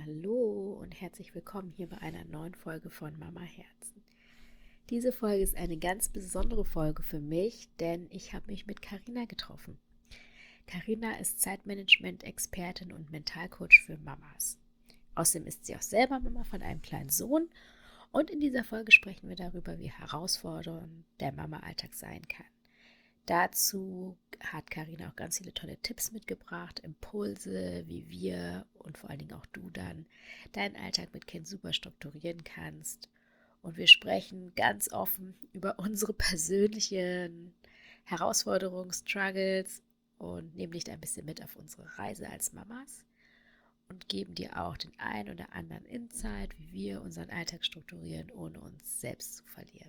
Hallo und herzlich willkommen hier bei einer neuen Folge von Mama Herzen. Diese Folge ist eine ganz besondere Folge für mich, denn ich habe mich mit Carina getroffen. Carina ist Zeitmanagement-Expertin und Mentalcoach für Mamas. Außerdem ist sie auch selber Mama von einem kleinen Sohn und in dieser Folge sprechen wir darüber, wie herausfordernd der Mama-Alltag sein kann. Dazu hat Carina auch ganz viele tolle Tipps mitgebracht, Impulse, wie wir und vor allen Dingen auch du dann deinen Alltag mit Kind super strukturieren kannst. Und wir sprechen ganz offen über unsere persönlichen Herausforderungen, Struggles und nehmen dich da ein bisschen mit auf unsere Reise als Mamas und geben dir auch den ein oder anderen Insight, wie wir unseren Alltag strukturieren, ohne uns selbst zu verlieren.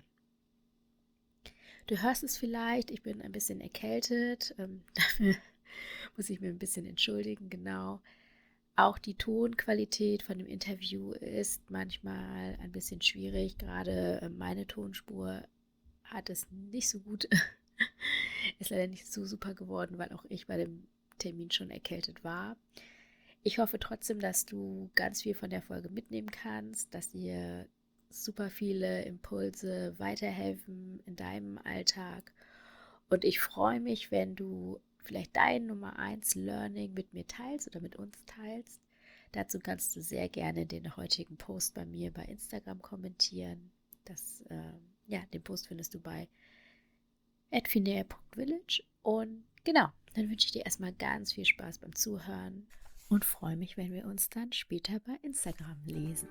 Du hörst es vielleicht, ich bin ein bisschen erkältet, dafür muss ich mir ein bisschen entschuldigen, genau. Auch die Tonqualität von dem Interview ist manchmal ein bisschen schwierig, gerade meine Tonspur hat es nicht so gut, ist leider nicht so super geworden, weil auch ich bei dem Termin schon erkältet war. Ich hoffe trotzdem, dass du ganz viel von der Folge mitnehmen kannst, dass dir super viele Impulse weiterhelfen in deinem Alltag. Und ich freue mich, wenn du vielleicht dein Nummer 1 Learning mit mir teilst oder mit uns teilst. Dazu kannst du sehr gerne den heutigen Post bei mir bei Instagram kommentieren. Den Post findest du bei @finea.village. Und genau, dann wünsche ich dir erstmal ganz viel Spaß beim Zuhören und freue mich, wenn wir uns dann später bei Instagram lesen.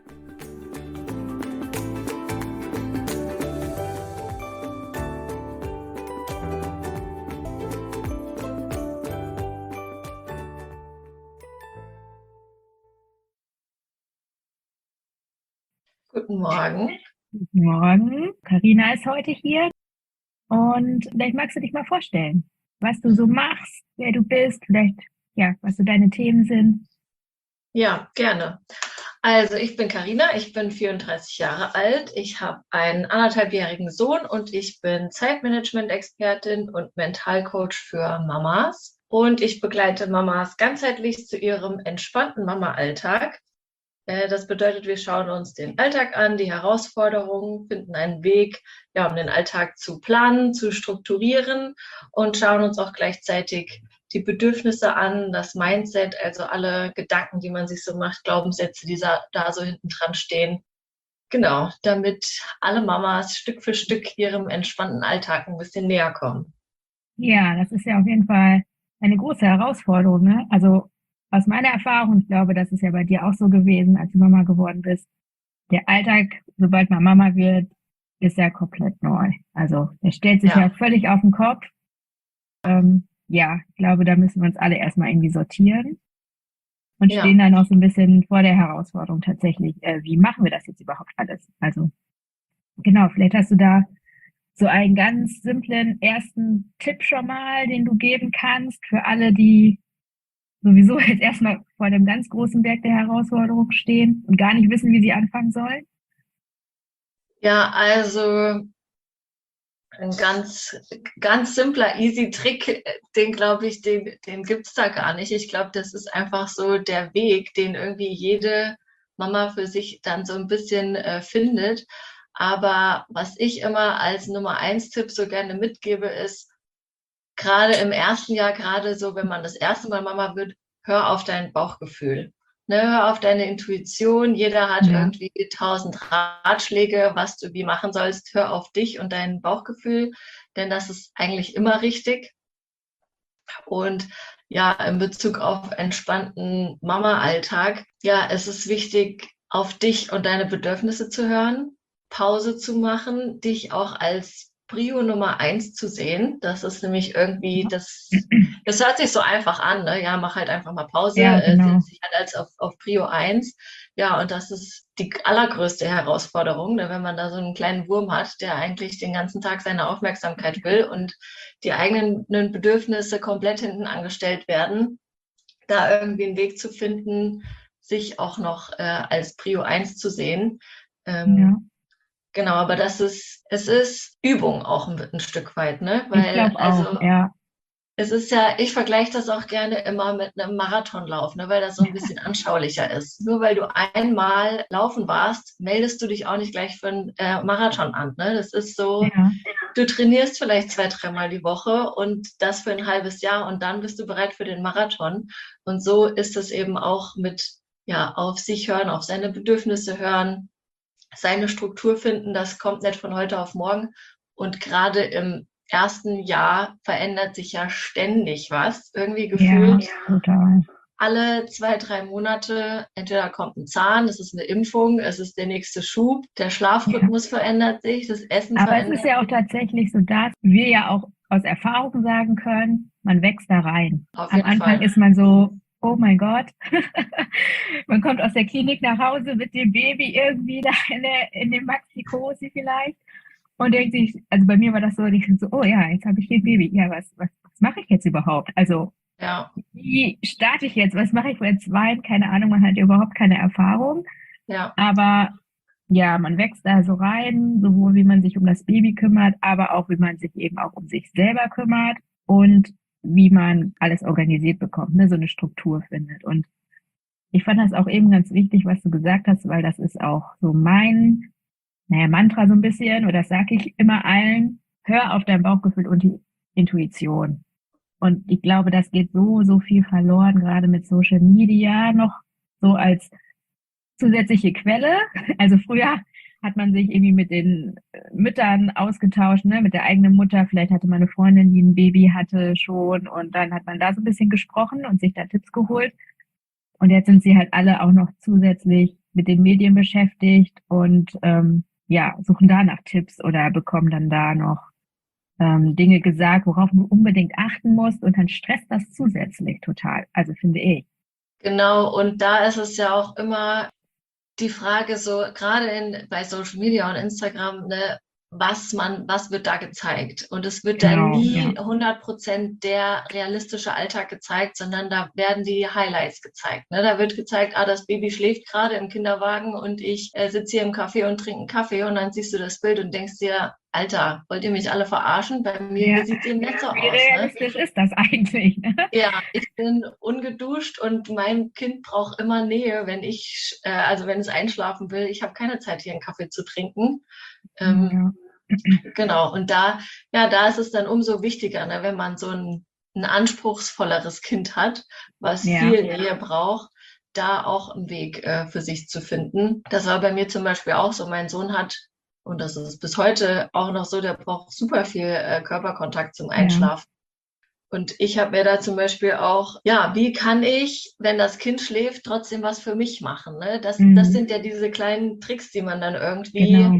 Guten Morgen. Guten Morgen. Carina ist heute hier und vielleicht magst du dich mal vorstellen, was du so machst, wer du bist, vielleicht, ja, was so deine Themen sind. Ja, gerne. Also ich bin Carina, ich bin 34 Jahre alt, ich habe einen 1,5-jährigen Sohn und ich bin Zeitmanagement-Expertin und Mentalcoach für Mamas. Und ich begleite Mamas ganzheitlich zu ihrem entspannten Mama-Alltag. Das bedeutet, wir schauen uns den Alltag an, die Herausforderungen, finden einen Weg, ja, um den Alltag zu planen, zu strukturieren und schauen uns auch gleichzeitig die Bedürfnisse an, das Mindset, also alle Gedanken, die man sich so macht, Glaubenssätze, die da so hinten dran stehen. Genau, damit alle Mamas Stück für Stück ihrem entspannten Alltag ein bisschen näher kommen. Ja, das ist ja auf jeden Fall eine große Herausforderung, ne? Also aus meiner Erfahrung, ich glaube, das ist ja bei dir auch so gewesen, als du Mama geworden bist. Der Alltag, sobald man Mama wird, ist ja komplett neu. Also der stellt sich ja völlig auf den Kopf. Ja, ich glaube, da müssen wir uns alle erstmal irgendwie sortieren und stehen dann auch so ein bisschen vor der Herausforderung tatsächlich, wie machen wir das jetzt überhaupt alles? Also genau, vielleicht hast du da so einen ganz simplen ersten Tipp schon mal, den du geben kannst für alle, die sowieso jetzt erstmal vor dem ganz großen Berg der Herausforderung stehen und gar nicht wissen, wie sie anfangen sollen. Ja, also ein ganz simpler, easy Trick, den glaube ich, den gibt's da gar nicht. Ich glaube, das ist einfach so der Weg, den irgendwie jede Mama für sich dann so ein bisschen findet. Aber was ich immer als Nummer 1 Tipp so gerne mitgebe, ist, gerade im ersten Jahr, gerade so, wenn man das erste Mal Mama wird, hör auf dein Bauchgefühl. Ne, hör auf deine Intuition. Jeder hat irgendwie 1000 Ratschläge, was du wie machen sollst. Hör auf dich und dein Bauchgefühl, denn das ist eigentlich immer richtig. Und ja, in Bezug auf entspannten Mama-Alltag, ja, es ist wichtig, auf dich und deine Bedürfnisse zu hören, Pause zu machen, dich auch als Prio Nummer 1 zu sehen. Das ist nämlich irgendwie, das hört sich so einfach an, ne? Ja, mach halt einfach mal Pause, Ja, genau. setz dich halt als auf Prio 1. Ja, und das ist die allergrößte Herausforderung, ne? Wenn man da so einen kleinen Wurm hat, der eigentlich den ganzen Tag seine Aufmerksamkeit will und die eigenen Bedürfnisse komplett hinten angestellt werden, da irgendwie einen Weg zu finden, sich auch noch als Prio 1 zu sehen. Ja. Genau, aber es ist Übung auch ein Stück weit, ne? Ich Weil, glaube auch, also, ja. Es ist ja, ich vergleiche das auch gerne immer mit einem Marathonlauf, ne, weil das so ein bisschen anschaulicher ist. Nur weil du einmal laufen warst, meldest du dich auch nicht gleich für einen Marathon an. Ne? Das ist so, Ja, du trainierst vielleicht 2, 3 Mal die Woche und das für ein halbes Jahr und dann bist du bereit für den Marathon. Und so ist es eben auch mit, ja, auf sich hören, auf seine Bedürfnisse hören, seine Struktur finden. Das kommt nicht von heute auf morgen. Und gerade im ersten Jahr verändert sich ja ständig was. Irgendwie ja, gefühlt total. alle 2, 3 Monate, entweder kommt ein Zahn, es ist eine Impfung, es ist der nächste Schub, der Ja. Schlafrhythmus verändert sich, das Essen Aber es ist verändert ja auch sich. tatsächlich so, dass wir ja auch aus Erfahrung sagen können, man wächst da rein. Auf Am jeden Anfang Fall. ist man so, oh mein Gott, man kommt aus der Klinik nach Hause mit dem Baby irgendwie da in dem Maxi-Cosi vielleicht und denkt sich, also bei mir war das so, ich so, oh ja, jetzt habe ich hier ein Baby, ja, was mache ich jetzt überhaupt? Also Ja, wie starte ich jetzt? Was mache ich jetzt Wein? Keine Ahnung, man hat überhaupt keine Erfahrung. ja, Aber ja, man wächst da so rein, sowohl wie man sich um das Baby kümmert, aber auch wie man sich eben auch um sich selber kümmert und wie man alles organisiert bekommt, ne, so eine Struktur findet. Und ich fand das auch eben ganz wichtig, was du gesagt hast, weil das ist auch so mein, naja, Mantra so ein bisschen, oder das sage ich immer allen, hör auf dein Bauchgefühl und die Intuition. Und ich glaube, das geht so viel verloren, gerade mit Social Media noch so als zusätzliche Quelle. Also früher hat man sich irgendwie mit den Müttern ausgetauscht, ne, mit der eigenen Mutter. Vielleicht hatte man eine Freundin, die ein Baby hatte schon und dann hat man da so ein bisschen gesprochen und sich da Tipps geholt. Und jetzt sind sie halt alle auch noch zusätzlich mit den Medien beschäftigt und ja, suchen da nach Tipps oder bekommen dann da noch Dinge gesagt, worauf du unbedingt achten musst und dann stresst das zusätzlich total. Also finde ich. genau. Und da ist es ja auch immer die Frage so, gerade bei Social Media und Instagram, ne, was wird da gezeigt? Und es wird da Genau, ja. nie 100% der realistische Alltag gezeigt, sondern da werden die Highlights gezeigt. Ne? Da wird gezeigt, das Baby schläft gerade im Kinderwagen und ich sitze hier im Café und trinke einen Kaffee und dann siehst du das Bild und denkst dir, Alter, wollt ihr mich alle verarschen? Bei Ja. mir sieht es eben nicht so Wie aus. Ne? realistisch ist das eigentlich? Ne? Ja, ich bin ungeduscht und mein Kind braucht immer Nähe, also wenn es einschlafen will. Ich habe keine Zeit, hier einen Kaffee zu trinken. Ja. Genau. Und da ist es dann umso wichtiger, ne, wenn man so ein anspruchsvolleres Kind hat, was Ja. viel Nähe braucht, da auch einen Weg für sich zu finden. Das war bei mir zum Beispiel auch so. Mein Sohn hat, und das ist bis heute auch noch so, der braucht super viel Körperkontakt zum Ja. Einschlafen. Und ich habe mir da zum Beispiel auch, ja, wie kann ich, wenn das Kind schläft, trotzdem was für mich machen? Ne? Das sind ja diese kleinen Tricks, die man dann irgendwie Genau.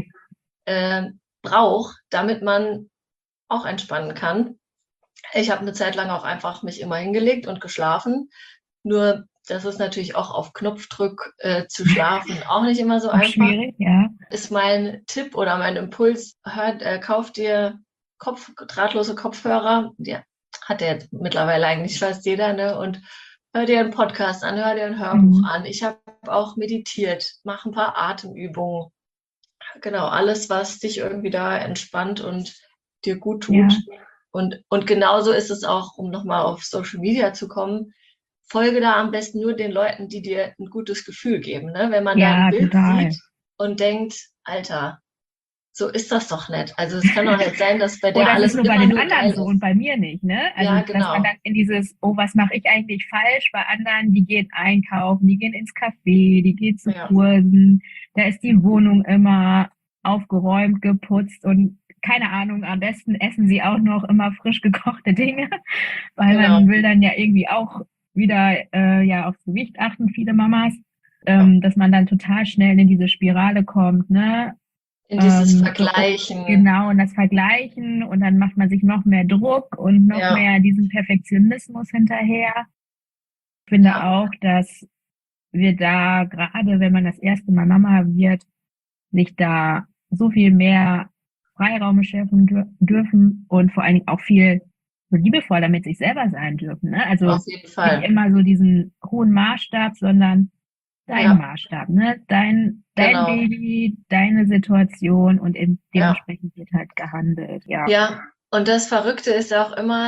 braucht, damit man auch entspannen kann. Ich habe eine Zeit lang auch einfach mich immer hingelegt und geschlafen. Nur das ist natürlich auch auf Knopfdruck zu schlafen auch nicht immer so Auch einfach. schwierig, ja. Ist mein Tipp oder mein Impuls, kauf dir drahtlose Kopfhörer. Die hat ja jetzt mittlerweile eigentlich fast jeder, ne? Und hör dir einen Podcast an, hör dir ein Hörbuch an. Ich habe auch meditiert, mache ein paar Atemübungen. Genau, alles, was dich irgendwie da entspannt und dir gut tut. Ja. Und genauso ist es auch, um nochmal auf Social Media zu kommen, folge da am besten nur den Leuten, die dir ein gutes Gefühl geben. Ne? Wenn man da ein Ja, Bild total. sieht und denkt, Alter, so ist das doch nicht. Also es kann doch nicht sein, dass bei der Oder es ist alles nur bei immer den nur anderen geil so ist. und bei mir nicht, ne? Also, Ja, dass man genau. dann in dieses, oh, was mache ich eigentlich falsch? Bei anderen, die gehen einkaufen, die gehen ins Café, die gehen zu Ja, Kursen, da ist die Wohnung immer aufgeräumt, geputzt und keine Ahnung, am besten essen sie auch noch immer frisch gekochte Dinge, weil genau. man will dann ja irgendwie auch wieder ja aufs Gewicht achten, viele Mamas, Ja. dass man dann total schnell in diese Spirale kommt, ne? In dieses So, Vergleichen. genau, und das Vergleichen und dann macht man sich noch mehr Druck und noch Ja, mehr diesen Perfektionismus hinterher. Ich finde ja, auch, dass wir da, gerade wenn man das erste Mal Mama wird, sich da so viel mehr Freiraum schaffen dürfen und vor allen Dingen auch viel so liebevoller mit sich selber sein dürfen. Ne? Also auf jeden nicht Fall. immer so diesen hohen Maßstab, sondern dein Ja, Maßstab, ne? Dein genau. Baby, deine Situation und Ja. dementsprechend wird halt gehandelt. Ja. Ja, und das Verrückte ist auch immer,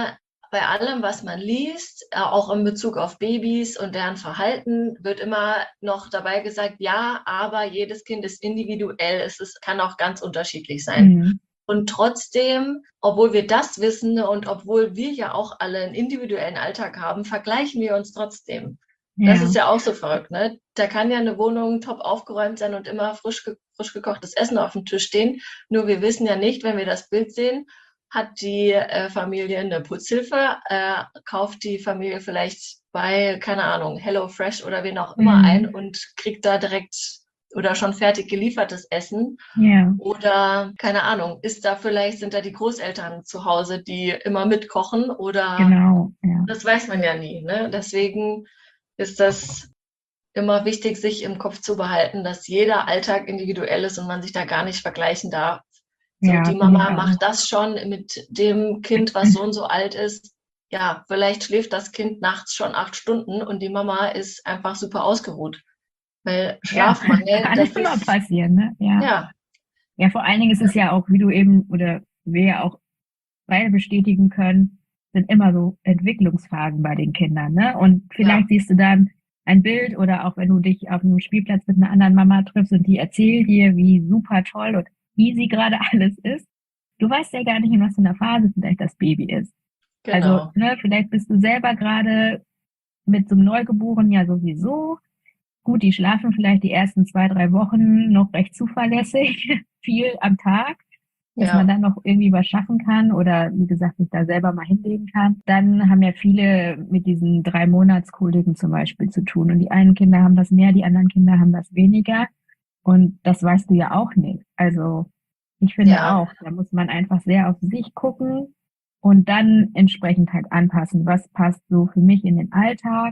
bei allem, was man liest, auch in Bezug auf Babys und deren Verhalten, wird immer noch dabei gesagt, ja, aber jedes Kind ist individuell, kann auch ganz unterschiedlich sein. Mhm. Und trotzdem, obwohl wir das wissen und obwohl wir ja auch alle einen individuellen Alltag haben, vergleichen wir uns trotzdem. Das ist Ja, ja auch so verrückt, ne? Da kann ja eine Wohnung top aufgeräumt sein und immer frisch gekochtes Essen auf dem Tisch stehen. Nur wir wissen ja nicht, wenn wir das Bild sehen, hat die Familie eine Putzhilfe, kauft die Familie vielleicht bei, keine Ahnung, HelloFresh oder wen auch immer ein mhm. und kriegt da direkt oder schon fertig geliefertes Essen. Ja, Oder, keine Ahnung, sind da die Großeltern zu Hause, die immer mitkochen oder genau, ja. das weiß man ja nie, ne? Deswegen ist das immer wichtig, sich im Kopf zu behalten, dass jeder Alltag individuell ist und man sich da gar nicht vergleichen darf. So, Ja, die finde ich Mama auch. macht das schon mit dem Kind, was so und so alt ist. Ja, vielleicht schläft das Kind nachts schon 8 Stunden und die Mama ist einfach super ausgeruht. Weil Ja, Schlafmangel, kann das immer ist, passieren, ne? Ja. ja, Ja, vor allen Dingen ist es ja auch, wie du eben oder wir ja auch beide bestätigen können, sind immer so Entwicklungsphasen bei den Kindern, ne? Und ja, vielleicht siehst du dann ein Bild oder auch wenn du dich auf einem Spielplatz mit einer anderen Mama triffst und die erzählt dir, wie super toll und easy gerade alles ist. Du weißt ja gar nicht, in was für einer Phase vielleicht das Baby ist. Also, genau. ne, vielleicht bist du selber gerade mit so einem Neugeborenen ja sowieso. Gut, die schlafen vielleicht die ersten 2, 3 Wochen noch recht zuverlässig, viel am Tag, dass man Ja, dann noch irgendwie was schaffen kann oder wie gesagt sich da selber mal hinlegen kann. Dann haben ja viele mit diesen 3 Monatskoliken zum Beispiel zu tun. Und die einen Kinder haben das mehr, die anderen Kinder haben das weniger. Und das weißt du ja auch nicht. Also ich finde ja, auch, da muss man einfach sehr auf sich gucken und dann entsprechend halt anpassen. Was passt so für mich in den Alltag?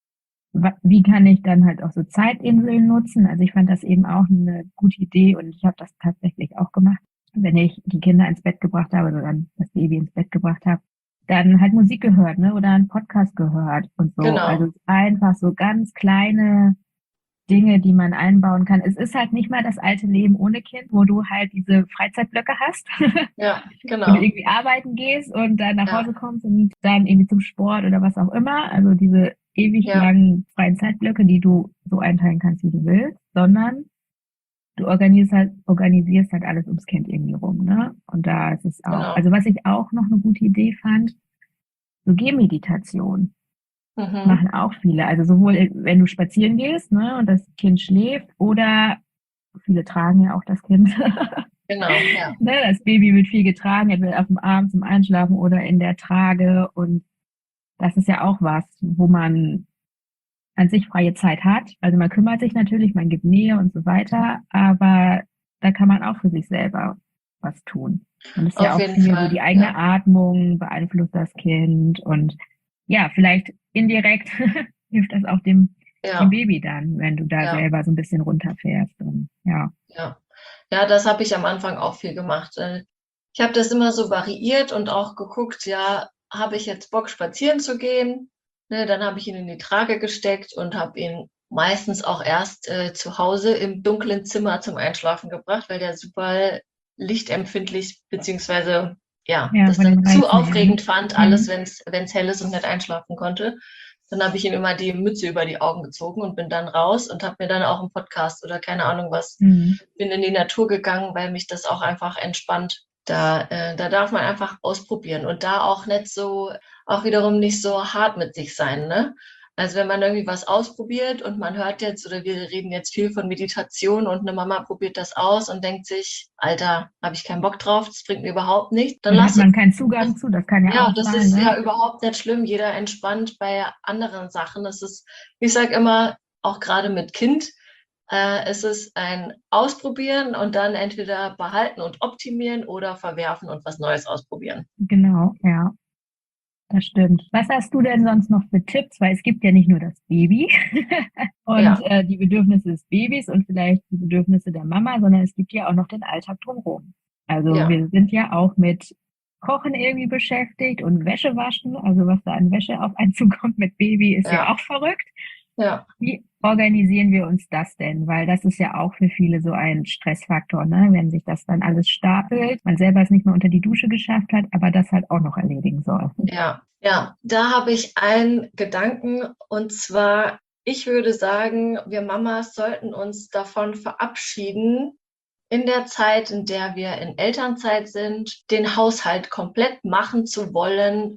Wie kann ich dann halt auch so Zeitinseln nutzen? Also ich fand das eben auch eine gute Idee und ich habe das tatsächlich auch gemacht. Wenn ich die Kinder ins Bett gebracht habe oder dann das Baby ins Bett gebracht habe, dann halt Musik gehört, ne, oder einen Podcast gehört und so. genau. Also einfach so ganz kleine Dinge, die man einbauen kann. Es ist halt nicht mal das alte Leben ohne Kind, wo du halt diese Freizeitblöcke hast, Ja, wo du genau. irgendwie arbeiten gehst und dann nach Ja, Hause kommst und dann irgendwie zum Sport oder was auch immer. Also diese ewig ja, langen freien Zeitblöcke, die du so einteilen kannst, wie du willst, sondern du organisierst halt alles ums Kind irgendwie rum, ne? Und da ist es auch, genau. also was ich auch noch eine gute Idee fand, so Gehmeditation Mhm. machen auch viele. Also sowohl wenn du spazieren gehst, ne, und das Kind schläft oder viele tragen ja auch das Kind. Genau, ja. Ne, das Baby wird viel getragen, entweder auf dem Arm zum Einschlafen oder in der Trage. Und das ist ja auch was, wo man an sich freie Zeit hat. Also man kümmert sich natürlich, man gibt Nähe und so weiter, aber da kann man auch für sich selber was tun. Und es ist ja Auf auch jeden viel so Fall, die eigene ja. Atmung beeinflusst das Kind und ja, vielleicht indirekt hilft das auch dem Ja, Baby dann, wenn du da ja, selber so ein bisschen runterfährst und ja. ja. Ja, das habe ich am Anfang auch viel gemacht. Ich habe das immer so variiert und auch geguckt, ja, habe ich jetzt Bock, spazieren zu gehen? Ne, dann habe ich ihn in die Trage gesteckt und habe ihn meistens auch erst zu Hause im dunklen Zimmer zum Einschlafen gebracht, weil der super lichtempfindlich, beziehungsweise ja, Ja, das von den dann zu Reizen her, ne? aufregend fand, alles, Mhm. wenn es hell ist und nicht einschlafen konnte. Dann habe ich ihm immer die Mütze über die Augen gezogen und bin dann raus und habe mir dann auch einen Podcast oder keine Ahnung was, Mhm. bin in die Natur gegangen, weil mich das auch einfach entspannt. Da darf man einfach ausprobieren und da auch nicht so, auch wiederum nicht so hart mit sich sein, ne? Also wenn man irgendwie was ausprobiert und man hört jetzt oder wir reden jetzt viel von Meditation und eine Mama probiert das aus und denkt sich, Alter, habe ich keinen Bock drauf, das bringt mir überhaupt nichts, dann Oder hat lass es. man keinen Zugang zu, das kann ja Ja, auch das sein, ist ne? ja überhaupt nicht schlimm. Jeder entspannt bei anderen Sachen. Ich sage immer, auch gerade mit Kind, es ist ein Ausprobieren und dann entweder behalten und optimieren oder verwerfen und was Neues ausprobieren. Genau, ja, das stimmt. Was hast du denn sonst noch für Tipps? Weil es gibt ja nicht nur das Baby und Ja, die Bedürfnisse des Babys und vielleicht die Bedürfnisse der Mama, sondern es gibt ja auch noch den Alltag drumherum. Also ja, wir sind ja auch mit Kochen irgendwie beschäftigt und Wäsche waschen. Also was da an Wäsche auf einen zukommt mit Baby ist ja ja, auch verrückt. Ja, Wie organisieren wir uns das denn? Weil das ist ja auch für viele so ein Stressfaktor, ne? Wenn sich das dann alles stapelt, man selber es nicht mehr unter die Dusche geschafft hat, aber das halt auch noch erledigen soll. ja, ja. Da habe ich einen Gedanken, und zwar, ich würde sagen, wir Mamas sollten uns davon verabschieden, in der Zeit, in der wir in Elternzeit sind, den Haushalt komplett machen zu wollen,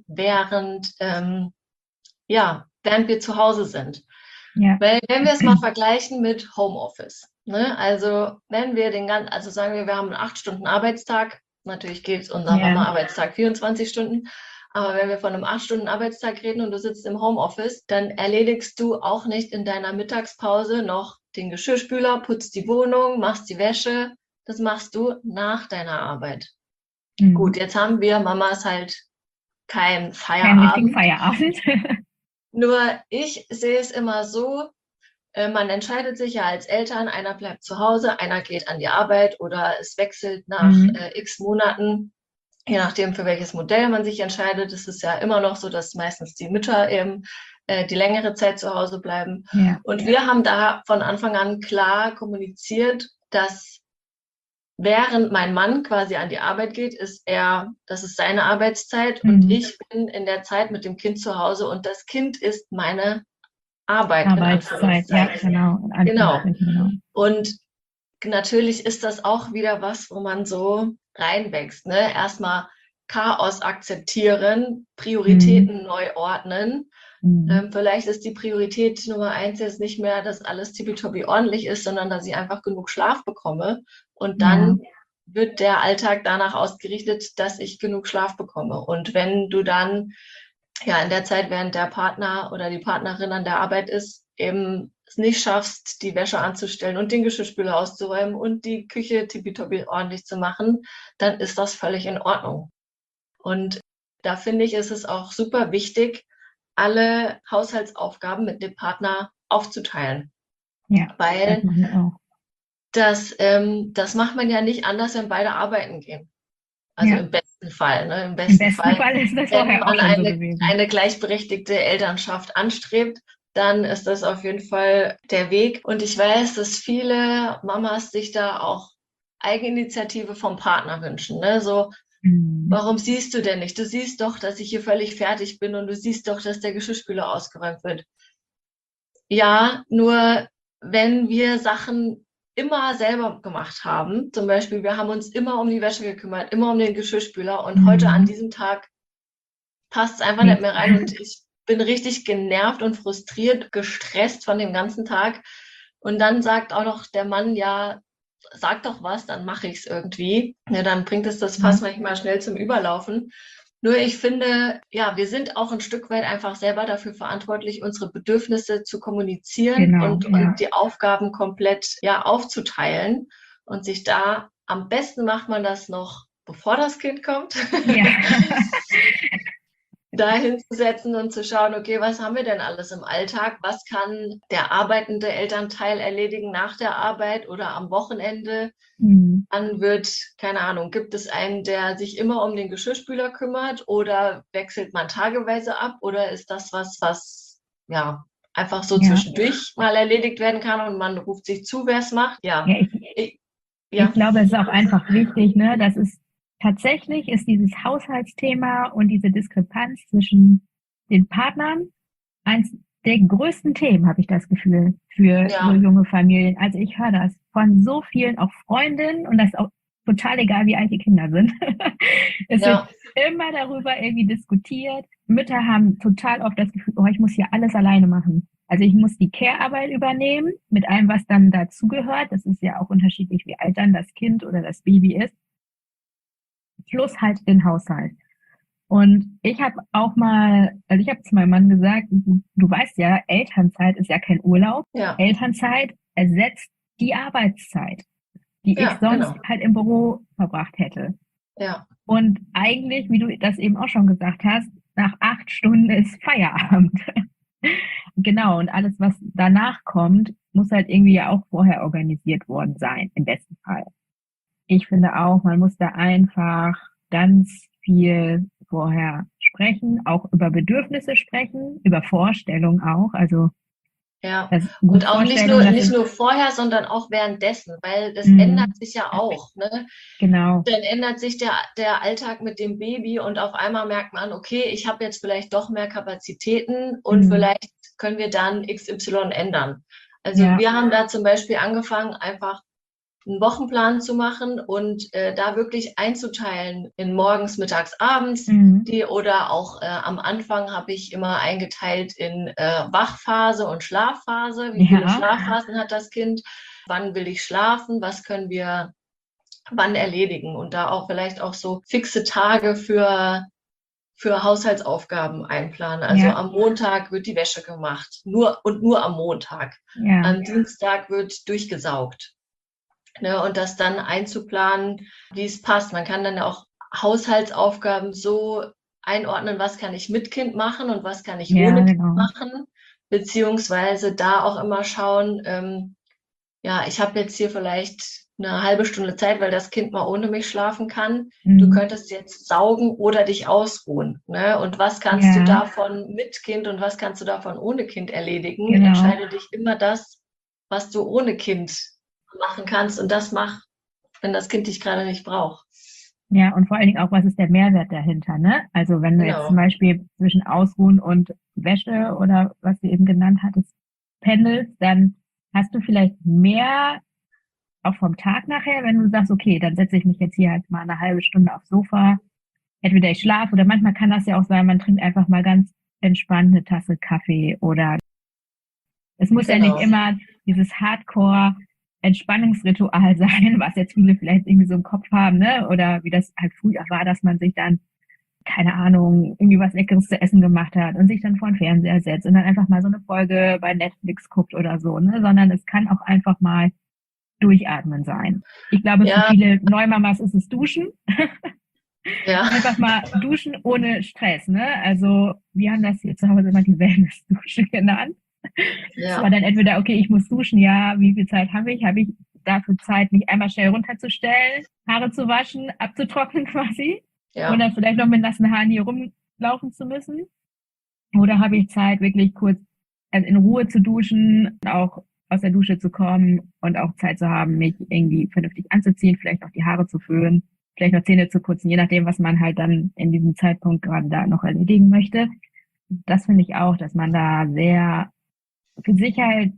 während wir zu Hause sind. Ja. Weil wenn wir es mal vergleichen mit Homeoffice, ne? Also wenn wir also sagen wir haben einen 8 Stunden Arbeitstag, natürlich geht unser Ja. Mama-Arbeitstag 24 Stunden, aber wenn wir von einem 8 Stunden Arbeitstag reden und du sitzt im Homeoffice, dann erledigst du auch nicht in deiner Mittagspause noch den Geschirrspüler, putzt die Wohnung, machst die Wäsche. Das machst du nach deiner Arbeit. Gut, jetzt haben wir Mamas halt keinen Keinen richtigen Feierabend. Feierabend. Nur ich sehe es immer so, man entscheidet sich ja als Eltern, einer bleibt zu Hause, einer geht an die Arbeit oder es wechselt nach x Monaten, je nachdem, für welches Modell man sich entscheidet. Es ist ja immer noch so, dass meistens die Mütter eben die längere Zeit zu Hause bleiben. Ja. Und wir haben da von Anfang an klar kommuniziert, dass während mein Mann quasi an die Arbeit geht, das ist seine Arbeitszeit und ich bin in der Zeit mit dem Kind zu Hause und das Kind ist meine Arbeit, in Arbeitszeit, ja, Anführungszeichen. genau. In Genau. Anführungsstrichen, genau. Und natürlich ist das auch wieder was, wo man so reinwächst, ne? Erstmal Chaos akzeptieren, Prioritäten neu ordnen. Vielleicht ist die Priorität Nummer 1 jetzt nicht mehr, dass alles tippitoppi ordentlich ist, sondern dass ich einfach genug Schlaf bekomme. Und dann wird der Alltag danach ausgerichtet, dass ich genug Schlaf bekomme. Und wenn du dann ja in der Zeit, während der Partner oder die Partnerin an der Arbeit ist, eben es nicht schaffst, die Wäsche anzustellen und den Geschirrspüler auszuräumen und die Küche tippitoppi ordentlich zu machen, dann ist das völlig in Ordnung. Und da finde ich, ist es auch super wichtig, alle Haushaltsaufgaben mit dem Partner aufzuteilen. Ja, weil das machen wir auch. das macht man ja nicht anders, wenn beide arbeiten gehen. Also Ja. im besten Fall. Ne? Im Im besten besten Fall, Fall ist das wenn vorher auch man schon so gewesen. eine gleichberechtigte Elternschaft anstrebt, dann ist das auf jeden Fall der Weg. Und ich weiß, dass viele Mamas sich da auch Eigeninitiative vom Partner wünschen. Ne? So, warum siehst du denn nicht? Du siehst doch, dass ich hier völlig fertig bin und du siehst doch, dass der Geschirrspüler ausgeräumt wird. Ja, nur wenn wir Sachen immer selber gemacht haben, zum Beispiel, wir haben uns immer um die Wäsche gekümmert, immer um den Geschirrspüler und heute an diesem Tag passt es einfach nicht mehr rein und ich bin richtig genervt und frustriert, gestresst von dem ganzen Tag. Und dann sagt auch noch der Mann, ja, sag doch was, dann mache ich es irgendwie. Ja, dann bringt es das Fass manchmal schnell zum Überlaufen. Nur ich finde, ja, wir sind auch ein Stück weit einfach selber dafür verantwortlich, unsere Bedürfnisse zu kommunizieren und die Aufgaben komplett aufzuteilen. Und sich da, am besten macht man das noch, bevor das Kind kommt. Ja. Da hinzusetzen und zu schauen, okay, was haben wir denn alles im Alltag? Was kann der arbeitende Elternteil erledigen nach der Arbeit oder am Wochenende? Dann keine Ahnung, gibt es einen, der sich immer um den Geschirrspüler kümmert oder wechselt man tageweise ab oder ist das was einfach so zwischendurch mal erledigt werden kann und man ruft sich zu, wer es macht? Ja. Ich glaube, es ist auch einfach wichtig, ne, das ist tatsächlich ist dieses Haushaltsthema und diese Diskrepanz zwischen den Partnern eins der größten Themen, habe ich das Gefühl, für so junge Familien. Also ich höre das von so vielen, auch Freundinnen, und das ist auch total egal, wie alt die Kinder sind. Es wird immer darüber irgendwie diskutiert. Mütter haben total oft das Gefühl, oh, ich muss hier alles alleine machen. Also ich muss die Care-Arbeit übernehmen, mit allem, was dann dazugehört. Das ist ja auch unterschiedlich, wie alt dann das Kind oder das Baby ist. Plus halt den Haushalt. Und ich habe ich habe zu meinem Mann gesagt, du weißt ja, Elternzeit ist ja kein Urlaub. Ja. Elternzeit ersetzt die Arbeitszeit, die ich sonst halt im Büro verbracht hätte. Ja. Und eigentlich, wie du das eben auch schon gesagt hast, nach 8 Stunden ist Feierabend. Genau, und alles, was danach kommt, muss halt irgendwie ja auch vorher organisiert worden sein, im besten Fall. Ich finde auch, man muss da einfach ganz viel vorher sprechen, auch über Bedürfnisse sprechen, über Vorstellungen auch. Also Ja, Das ist eine und gute auch Vorstellung, dass nicht es, nur vorher, sondern auch währenddessen, weil das ändert mhm, sich ja auch, ne? genau, Dann ändert sich der Alltag mit dem Baby und auf einmal merkt man, okay, ich habe jetzt vielleicht doch mehr Kapazitäten und mhm, vielleicht können wir dann XY ändern. Also ja, wir haben da zum Beispiel angefangen, einfach einen Wochenplan zu machen und da wirklich einzuteilen in morgens, mittags, abends. mhm, Die oder auch am Anfang habe ich immer eingeteilt in Wachphase und Schlafphase. Wie viele ja, Schlafphasen hat das Kind? Wann will ich schlafen? Was können wir wann erledigen? Und da auch vielleicht auch so fixe Tage für Haushaltsaufgaben einplanen. Also ja, am Montag wird die Wäsche gemacht, nur am Montag. ja, Am Dienstag wird durchgesaugt. Ne, und das dann einzuplanen, wie es passt. Man kann dann auch Haushaltsaufgaben so einordnen, was kann ich mit Kind machen und was kann ich ja, ohne Kind genau. machen, beziehungsweise da auch immer schauen, ja, ich habe jetzt hier vielleicht eine halbe Stunde Zeit, weil das Kind mal ohne mich schlafen kann. Du Mhm, könntest jetzt saugen oder dich ausruhen. Ne? Und was kannst du ja, davon mit Kind und was kannst du davon ohne Kind erledigen? genau. Entscheide dich immer das, was du ohne Kind machen kannst und das mach, wenn das Kind dich gerade nicht braucht. Ja, und vor allen Dingen auch, was ist der Mehrwert dahinter, ne? Also wenn du jetzt zum Genau. Beispiel zwischen Ausruhen und Wäsche oder was du eben genannt hattest, pendelst, dann hast du vielleicht mehr auch vom Tag nachher, wenn du sagst, okay, dann setze ich mich jetzt hier halt mal eine halbe Stunde aufs Sofa, entweder ich schlafe oder manchmal kann das ja auch sein, man trinkt einfach mal ganz entspannt eine Tasse Kaffee oder es muss ja nicht Genau. immer dieses Hardcore-Entspannungsritual sein, was jetzt viele vielleicht irgendwie so im Kopf haben, ne? Oder wie das halt früher war, dass man sich dann, keine Ahnung, irgendwie was Leckeres zu essen gemacht hat und sich dann vor den Fernseher setzt und dann einfach mal so eine Folge bei Netflix guckt oder so, ne? Sondern es kann auch einfach mal Durchatmen sein. Ich glaube, für Ja, viele Neumamas ist es Duschen. ja, Einfach mal duschen ohne Stress, ne? Also wir haben das hier zu Hause immer die Wellnessdusche genannt. Es war ja, dann entweder, okay, ich muss duschen, ja, wie viel Zeit habe ich? Habe ich dafür Zeit, mich einmal schnell runterzustellen, Haare zu waschen, abzutrocknen quasi und ja, dann vielleicht noch mit nassen Haaren hier rumlaufen zu müssen? Oder habe ich Zeit, wirklich kurz also in Ruhe zu duschen, auch aus der Dusche zu kommen und auch Zeit zu haben, mich irgendwie vernünftig anzuziehen, vielleicht auch die Haare zu föhnen, vielleicht noch Zähne zu putzen, je nachdem, was man halt dann in diesem Zeitpunkt gerade da noch erledigen möchte. Das finde ich auch, dass man da sehr für sich halt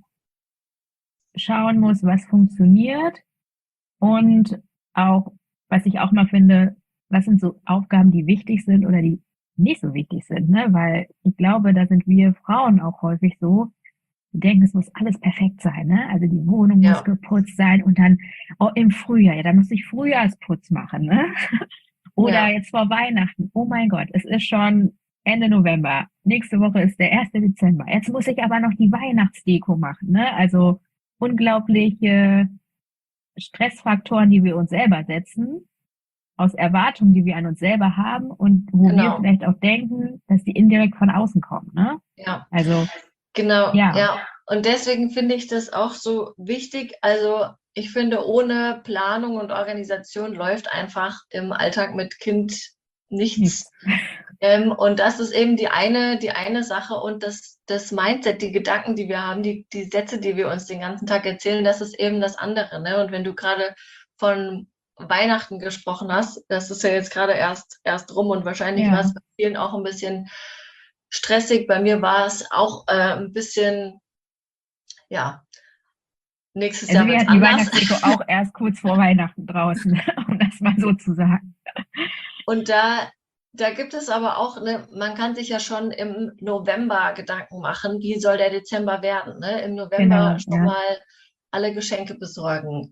schauen muss, was funktioniert und auch, was ich auch mal finde, was sind so Aufgaben, die wichtig sind oder die nicht so wichtig sind, ne? Weil ich glaube, da sind wir Frauen auch häufig so, wir denken, es muss alles perfekt sein, ne? Also die Wohnung muss ja, geputzt sein und dann, oh, im Frühjahr, ja, da muss ich Frühjahrsputz machen, ne? Oder ja, jetzt vor Weihnachten, oh mein Gott, es ist schon Ende November. Nächste Woche ist der 1. Dezember. Jetzt muss ich aber noch die Weihnachtsdeko machen, ne? Also unglaubliche Stressfaktoren, die wir uns selber setzen, aus Erwartungen, die wir an uns selber haben und wo wir genau. vielleicht auch denken, dass die indirekt von außen kommen, ne? Ja, Also, genau, ja, ja. Und deswegen finde ich das auch so wichtig. Also ich finde, ohne Planung und Organisation läuft einfach im Alltag mit Kind nichts. nichts. Und das ist eben die eine Sache und das Mindset, die Gedanken, die wir haben, die Sätze, die wir uns den ganzen Tag erzählen, das ist eben das andere. Ne? Und wenn du gerade von Weihnachten gesprochen hast, das ist ja jetzt gerade erst rum und wahrscheinlich war Ja. es bei vielen auch ein bisschen stressig. Bei mir war es auch ein bisschen, ja, nächstes Also Jahr wir wird es hatten die anders. Weihnachtsdeko auch erst kurz vor Weihnachten draußen, um das mal so zu sagen. Und da gibt es aber auch, ne, man kann sich ja schon im November Gedanken machen, wie soll der Dezember werden, ne? Im November Genau, schon ja. mal alle Geschenke besorgen,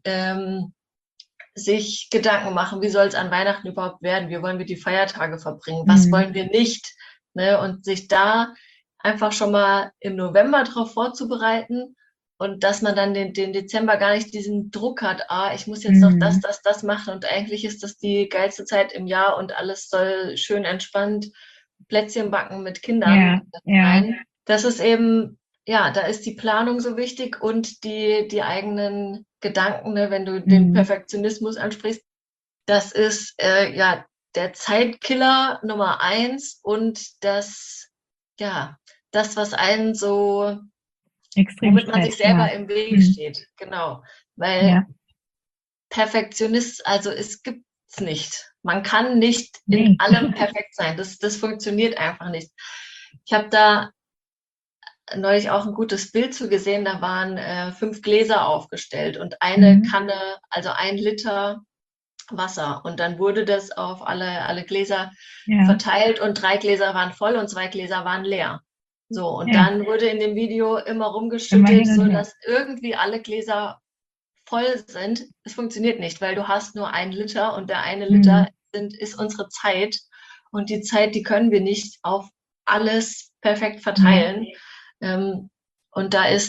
sich Gedanken machen, wie soll es an Weihnachten überhaupt werden, wie wollen wir die Feiertage verbringen, was Mhm. wollen wir nicht, ne? Und sich da einfach schon mal im November darauf vorzubereiten und dass man dann den Dezember gar nicht diesen Druck hat, ah, ich muss jetzt noch Mhm. das machen und eigentlich ist das die geilste Zeit im Jahr und alles soll schön entspannt Plätzchen backen mit Kindern Ja, ja. sein. Das ist eben, ja, da ist die Planung so wichtig und die eigenen Gedanken, ne, wenn du den Mhm. Perfektionismus ansprichst, das ist ja der Zeitkiller Nummer eins und das, ja, das, was einen so Extrem womit man sich Stress, selber ja. im Weg steht. Genau. Weil Ja, Perfektionist, also es gibt's nicht. Man kann nicht in nee. allem perfekt sein. Das funktioniert einfach nicht. Ich habe da neulich auch ein gutes Bild zu gesehen. Da waren 5 Gläser aufgestellt und eine Mhm. Kanne, also 1 Liter Wasser. Und dann wurde das auf alle Gläser Ja, verteilt und 3 Gläser waren voll und 2 Gläser waren leer. So, und ja, dann wurde in dem Video immer immer rumgeschüttelt, hin und so her. dass irgendwie alle Gläser voll sind. Es funktioniert nicht, weil du hast nur 1 Liter und der 1 Liter Mhm. ist unsere Zeit. Und die Zeit, die können wir nicht auf alles perfekt Nee, verteilen. Und da ist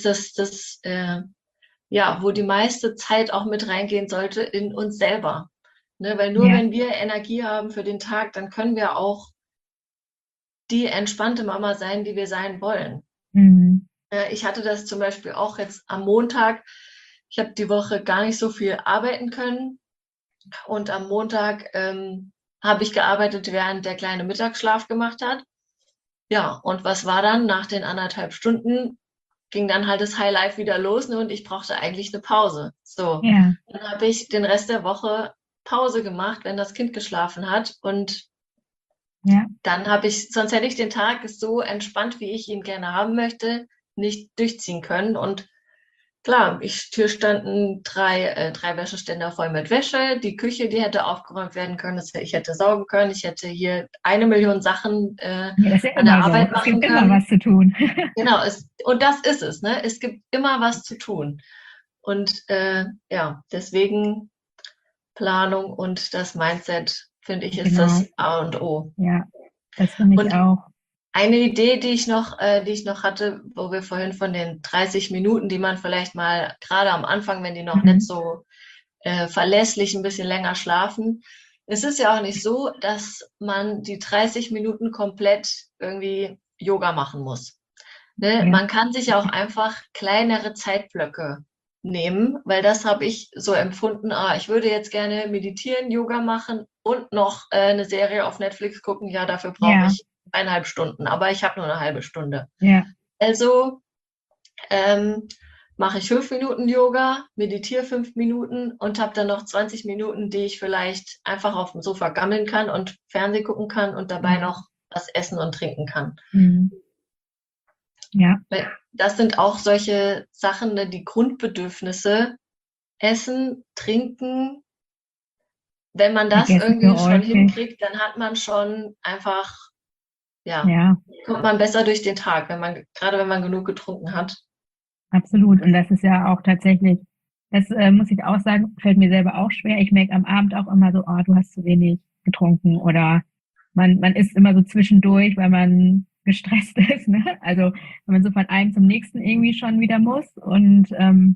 ja, wo die meiste Zeit auch mit reingehen sollte, in uns selber. Ne, weil nur ja, wenn wir Energie haben für den Tag, dann können wir auch die entspannte Mama sein, die wir sein wollen. mhm. Ich hatte das zum Beispiel auch jetzt am Montag. Ich habe die Woche gar nicht so viel arbeiten können. Und am Montag habe ich gearbeitet, während der Kleine Mittagsschlaf gemacht hat. Ja, und was war dann? Nach den 1,5 Stunden ging dann halt das Highlife wieder los, ne, und ich brauchte eigentlich eine Pause. So, Ja, dann habe ich den Rest der Woche Pause gemacht, wenn das Kind geschlafen hat. Und ja, dann habe ich, sonst hätte ich den Tag so entspannt, wie ich ihn gerne haben möchte, nicht durchziehen können. Und klar, Tür standen 3 Wäscheständer voll mit Wäsche. Die Küche, die hätte aufgeräumt werden können. Ich hätte saugen können. Ich hätte hier 1 Million Sachen ja, das ist ja an der immer so. Arbeit Es machen gibt immer können. was zu tun. Genau, und das ist es, ne? Es gibt immer was zu tun. Und ja, deswegen Planung und das Mindset, finde ich, ist Genau, das A und O. ja, das finde ich Und auch. eine Idee, die ich noch hatte, wo wir vorhin von den 30 Minuten, die man vielleicht mal gerade am Anfang, wenn die noch nicht Mhm. so verlässlich ein bisschen länger schlafen. Es ist ja auch nicht so, dass man die 30 Minuten komplett irgendwie Yoga machen muss. Ne? Ja, Man kann sich auch einfach kleinere Zeitblöcke nehmen, weil das habe ich so empfunden. Ich würde jetzt gerne meditieren, Yoga machen und noch eine Serie auf Netflix gucken. Ja, dafür brauche ja, ich 1,5 Stunden, aber ich habe nur eine halbe Stunde. ja, Also ähm, mache ich 5 Minuten Yoga, meditiere 5 Minuten und habe dann noch 20 Minuten, die ich vielleicht einfach auf dem Sofa gammeln kann und Fernsehen gucken kann und dabei mhm. noch was essen und trinken kann. Mhm. Ja, Weil das sind auch solche Sachen, ne, die Grundbedürfnisse, Essen, Trinken. Wenn man das vergessen wir irgendwie schon häufig. hinkriegt, dann hat man schon einfach, ja, Ja, kommt man besser durch den Tag, gerade wenn man genug getrunken hat. absolut. Und das ist ja auch tatsächlich, das muss ich auch sagen, fällt mir selber auch schwer. Ich merke am Abend auch immer so, oh, du hast zu wenig getrunken oder man isst immer so zwischendurch, weil man gestresst ist. Ne? Also wenn man so von einem zum nächsten irgendwie schon wieder muss. Und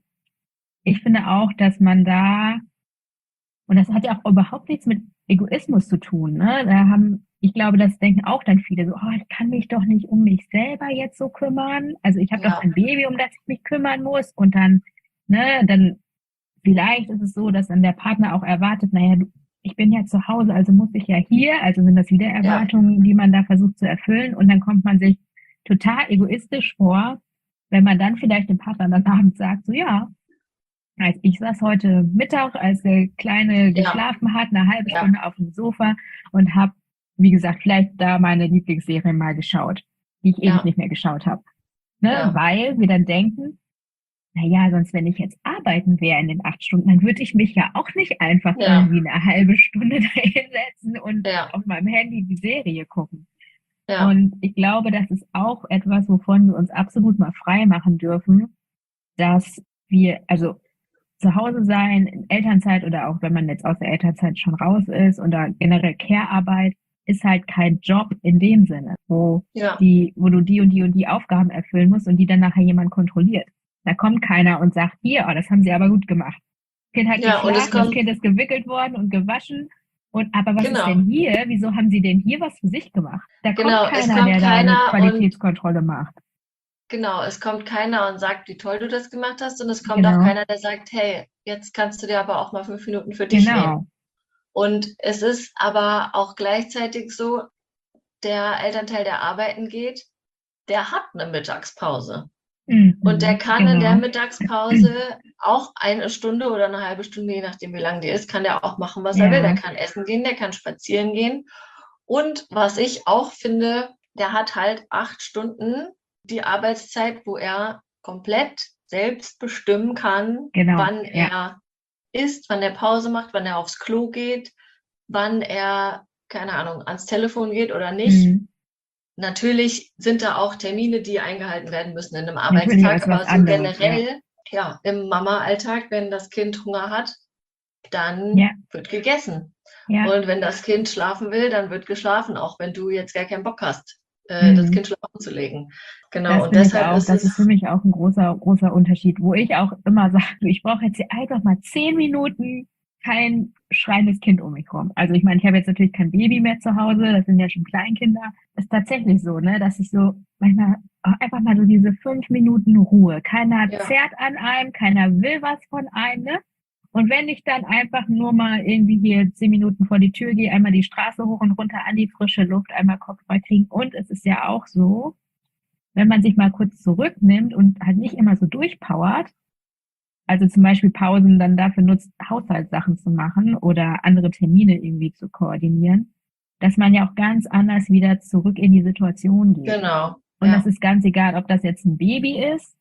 ich finde auch, dass man da, und das hat ja auch überhaupt nichts mit Egoismus zu tun. Ne? Ich glaube, das denken auch dann viele so, oh, ich kann mich doch nicht um mich selber jetzt so kümmern. Also ich habe doch Ja, ein Baby, um das ich mich kümmern muss. Und dann, ne, dann vielleicht ist es so, dass dann der Partner auch erwartet, naja, ich bin ja zu Hause, also muss ich ja hier. Also sind das wieder ja, Erwartungen, die man da versucht zu erfüllen. Und dann kommt man sich total egoistisch vor, wenn man dann vielleicht dem Partner dann abends sagt, so ja, also ich saß heute Mittag, als der Kleine ja, geschlafen hat, eine halbe ja, Stunde auf dem Sofa und habe, wie gesagt, vielleicht da meine Lieblingsserie mal geschaut, die ich ewig ja, nicht mehr geschaut habe. Ne? ja, Weil wir dann denken, na ja, sonst wenn ich jetzt arbeiten wäre in den 8 Stunden, dann würde ich mich ja auch nicht einfach ja, irgendwie eine halbe Stunde da hinsetzen und ja, auf meinem Handy die Serie gucken. ja, Und ich glaube, das ist auch etwas, wovon wir uns absolut mal frei machen dürfen, dass wir, also zu Hause sein, in Elternzeit oder auch wenn man jetzt aus der Elternzeit schon raus ist oder generell Care-Arbeit, ist halt kein Job in dem Sinne, ja, wo du die und die Aufgaben erfüllen musst und die dann nachher jemand kontrolliert. Da kommt keiner und sagt, hier, oh, das haben sie aber gut gemacht. Das Kind hat ja, und es geschlafen, das kommt, Kind ist gewickelt worden und gewaschen. Und aber was ist denn genau, hier? Wieso haben sie denn hier was für sich gemacht? Da kommt genau, es keiner, kommt der da eine keiner und Qualitätskontrolle macht. genau, es kommt keiner und sagt, wie toll du das gemacht hast, und es kommt auch Genau, keiner, der sagt, hey, jetzt kannst du dir aber auch mal 5 Minuten für dich nehmen. genau. Und es ist aber auch gleichzeitig so, der Elternteil, der arbeiten geht, der hat eine Mittagspause. Und der kann in der Genau. Mittagspause auch eine Stunde oder eine halbe Stunde, je nachdem wie lang die ist, kann der auch machen, was er will. Der Ja, kann essen gehen, der kann spazieren gehen. Und was ich auch finde, der hat halt 8 Stunden die Arbeitszeit, wo er komplett selbst bestimmen kann, genau. wann Ja. er isst, wann er Pause macht, wann er aufs Klo geht, wann er, keine Ahnung, ans Telefon geht oder nicht. Mhm. Natürlich sind da auch Termine, die eingehalten werden müssen in einem Natürlich Arbeitstag, ist was aber so anderes, ja. generell, ja, im Mama-Alltag, wenn das Kind Hunger hat, dann Ja, wird gegessen. ja. Und wenn das Kind schlafen will, dann wird geschlafen, auch wenn du jetzt gar keinen Bock hast, das Mhm. Kind schlafen zu legen. Genau, Das und finde ich deshalb auch. ist Das ist für es, mich auch ein großer, großer Unterschied, wo ich auch immer sage, ich brauche jetzt hier einfach mal 10 Minuten kein schreiendes Kind um mich rum. Also ich meine, ich habe jetzt natürlich kein Baby mehr zu Hause, das sind ja schon Kleinkinder. Ist tatsächlich so, ne, dass ich so manchmal auch einfach mal so diese 5 Minuten Ruhe. Keiner ja, zerrt an einem, keiner will was von einem, ne? Und wenn ich dann einfach nur mal irgendwie hier 10 Minuten vor die Tür gehe, einmal die Straße hoch und runter an die frische Luft, einmal Kopf frei kriegen. Und es ist ja auch so, wenn man sich mal kurz zurücknimmt und halt nicht immer so durchpowert, also zum Beispiel Pausen dann dafür nutzt, Haushaltssachen zu machen oder andere Termine irgendwie zu koordinieren, dass man ja auch ganz anders wieder zurück in die Situation geht. genau, Und das ja, ist ganz egal, ob das jetzt ein Baby ist,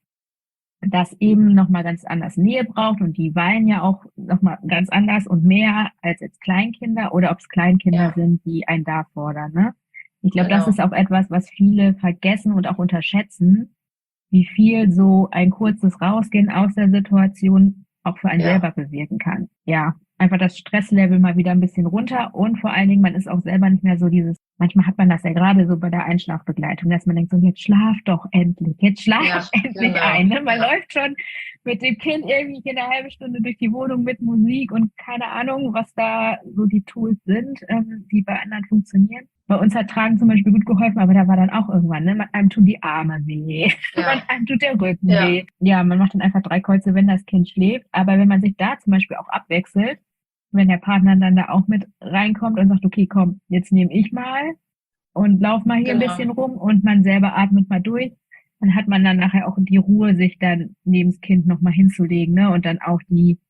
das eben nochmal ganz anders Nähe braucht und die weinen ja auch nochmal ganz anders und mehr als jetzt Kleinkinder oder ob es Kleinkinder ja, sind, die einen da fordern. Ne? Ich glaube, das genau, ist auch etwas, was viele vergessen und auch unterschätzen, wie viel so ein kurzes Rausgehen aus der Situation auch für einen ja, selber bewirken kann. Ja, einfach das Stresslevel mal wieder ein bisschen runter und vor allen Dingen, man ist auch selber nicht mehr so dieses, manchmal hat man das ja gerade so bei der Einschlafbegleitung, dass man denkt so, jetzt schlaf doch endlich, jetzt schlaf ja, endlich genau, ein. Ne? Man ja, läuft schon mit dem Kind irgendwie eine halbe Stunde durch die Wohnung mit Musik und keine Ahnung, was da so die Tools sind, die bei anderen funktionieren. Bei uns hat Tragen zum Beispiel gut geholfen, aber da war dann auch irgendwann, ne, einem tun die Arme weh, ja, einem tut der Rücken ja, weh. Ja, man macht dann einfach 3 Kreuze, wenn das Kind schläft. Aber wenn man sich da zum Beispiel auch abwechselt, wenn der Partner dann da auch mit reinkommt und sagt, okay, komm, jetzt nehme ich mal und lauf mal hier ein genau, bisschen rum und man selber atmet mal durch, dann hat man dann nachher auch die Ruhe, sich dann neben das Kind nochmal hinzulegen, ne, und dann auch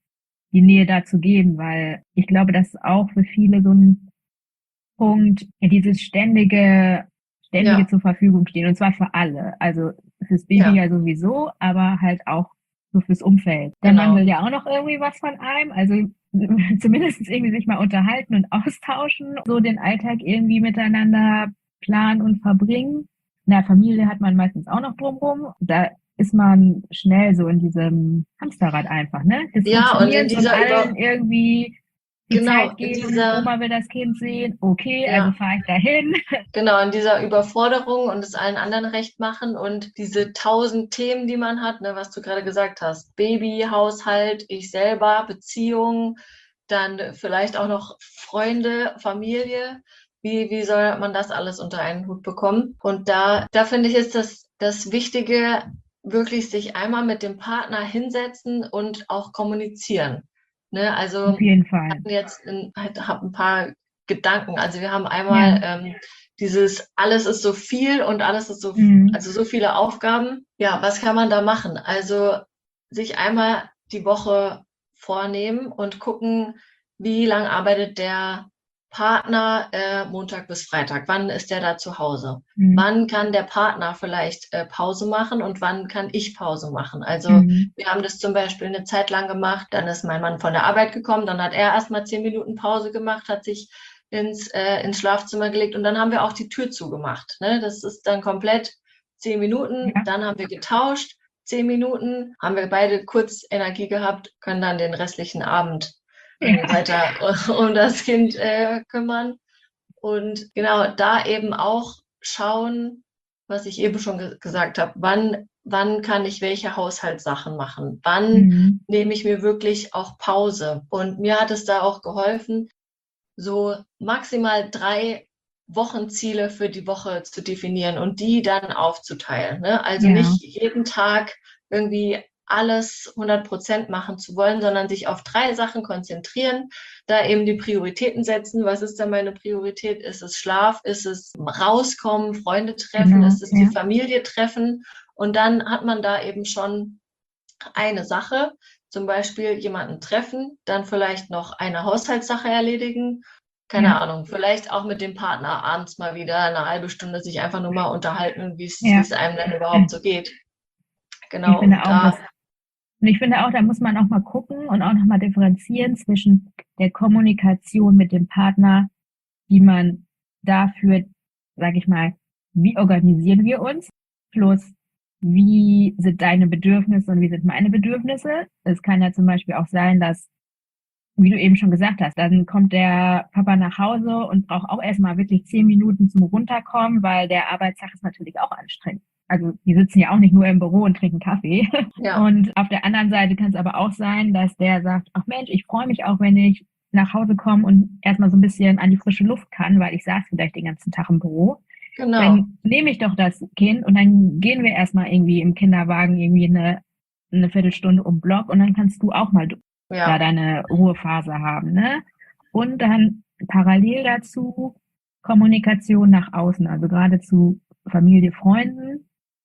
die Nähe da zu geben, weil ich glaube, das ist auch für viele so ein Punkt, ja, dieses ständige ja, zur Verfügung stehen, und zwar für alle. Also fürs Baby ja, ja sowieso, aber halt auch so fürs Umfeld. Der Mann will genau, ja auch noch irgendwie was von einem, also zumindest irgendwie sich mal unterhalten und austauschen, so den Alltag irgendwie miteinander planen und verbringen. In der Familie hat man meistens auch noch drumherum. Da ist man schnell so in diesem Hamsterrad einfach, ne? Des ja, und in Funktionierens und dieser allen irgendwie die genau, Zeit in geben, dieser, Oma will das Kind sehen, okay, also ja, fahre ich dahin. genau, in dieser Überforderung und es allen anderen recht machen und diese 1000 Themen, die man hat, ne, was du gerade gesagt hast, Baby, Haushalt, ich selber, Beziehung, dann vielleicht auch noch Freunde, Familie. Wie soll man das alles unter einen Hut bekommen? Und da finde ich, ist das Wichtige, wirklich sich einmal mit dem Partner hinsetzen und auch kommunizieren. Ne, Auf also jeden Fall. habe ein paar Gedanken. Also wir haben einmal Ja. dieses alles ist so viel und alles ist so, Mhm. also so viele Aufgaben. Ja, was kann man da machen? Also sich einmal die Woche vornehmen und gucken, wie lang arbeitet der Partner Montag bis Freitag? Wann ist der da zu Hause? Mhm. Wann kann der Partner vielleicht Pause machen und wann kann ich Pause machen? Also Mhm. wir haben das zum Beispiel eine Zeit lang gemacht, dann ist mein Mann von der Arbeit gekommen, dann hat er erstmal 10 Minuten Pause gemacht, hat sich ins Schlafzimmer gelegt und dann haben wir auch die Tür zugemacht. Ne? Das ist dann komplett 10 Minuten, Ja. dann haben wir getauscht, 10 Minuten, haben wir beide kurz Energie gehabt, können dann den restlichen Abend Ja. weiter um das Kind kümmern. Und genau da eben auch schauen, was ich eben schon gesagt habe, wann kann ich welche Haushaltssachen machen? Wann Mhm. nehme ich mir wirklich auch Pause? Und mir hat es da auch geholfen, so maximal 3 Wochenziele für die Woche zu definieren und die dann aufzuteilen. Ne? Also Ja. nicht jeden Tag irgendwie alles 100% machen zu wollen, sondern sich auf 3 Sachen konzentrieren, da eben die Prioritäten setzen. Was ist da meine Priorität? Ist es Schlaf? Ist es rauskommen, Freunde treffen? Genau. Ist es die Ja. Familie treffen? Und dann hat man da eben schon eine Sache, zum Beispiel jemanden treffen, dann vielleicht noch eine Haushaltssache erledigen. Keine Ja, Ahnung, vielleicht auch mit dem Partner abends mal wieder eine halbe Stunde sich einfach nur mal unterhalten, wie ja. es einem denn überhaupt so geht. Ich Genau, finde und auch, da, und ich finde auch, da muss man auch mal gucken und auch nochmal differenzieren zwischen der Kommunikation mit dem Partner, die man dafür, sage ich mal, wie organisieren wir uns, plus wie sind deine Bedürfnisse und wie sind meine Bedürfnisse. Es kann ja zum Beispiel auch sein, dass, wie du eben schon gesagt hast, dann kommt der Papa nach Hause und braucht auch erstmal wirklich 10 Minuten zum Runterkommen, weil der Arbeitstag ist natürlich auch anstrengend. Also die sitzen ja auch nicht nur im Büro und trinken Kaffee. ja, Und auf der anderen Seite kann es aber auch sein, dass der sagt, ach Mensch, ich freue mich auch, wenn ich nach Hause komme und erstmal so ein bisschen an die frische Luft kann, weil ich saß vielleicht den ganzen Tag im Büro. genau, Dann nehme ich doch das Kind und dann gehen wir erstmal irgendwie im Kinderwagen irgendwie eine Viertelstunde um Block und dann kannst du auch mal da ja, deine Ruhephase haben, ne? Und dann parallel dazu Kommunikation nach außen, also gerade zu Familie, Freunden,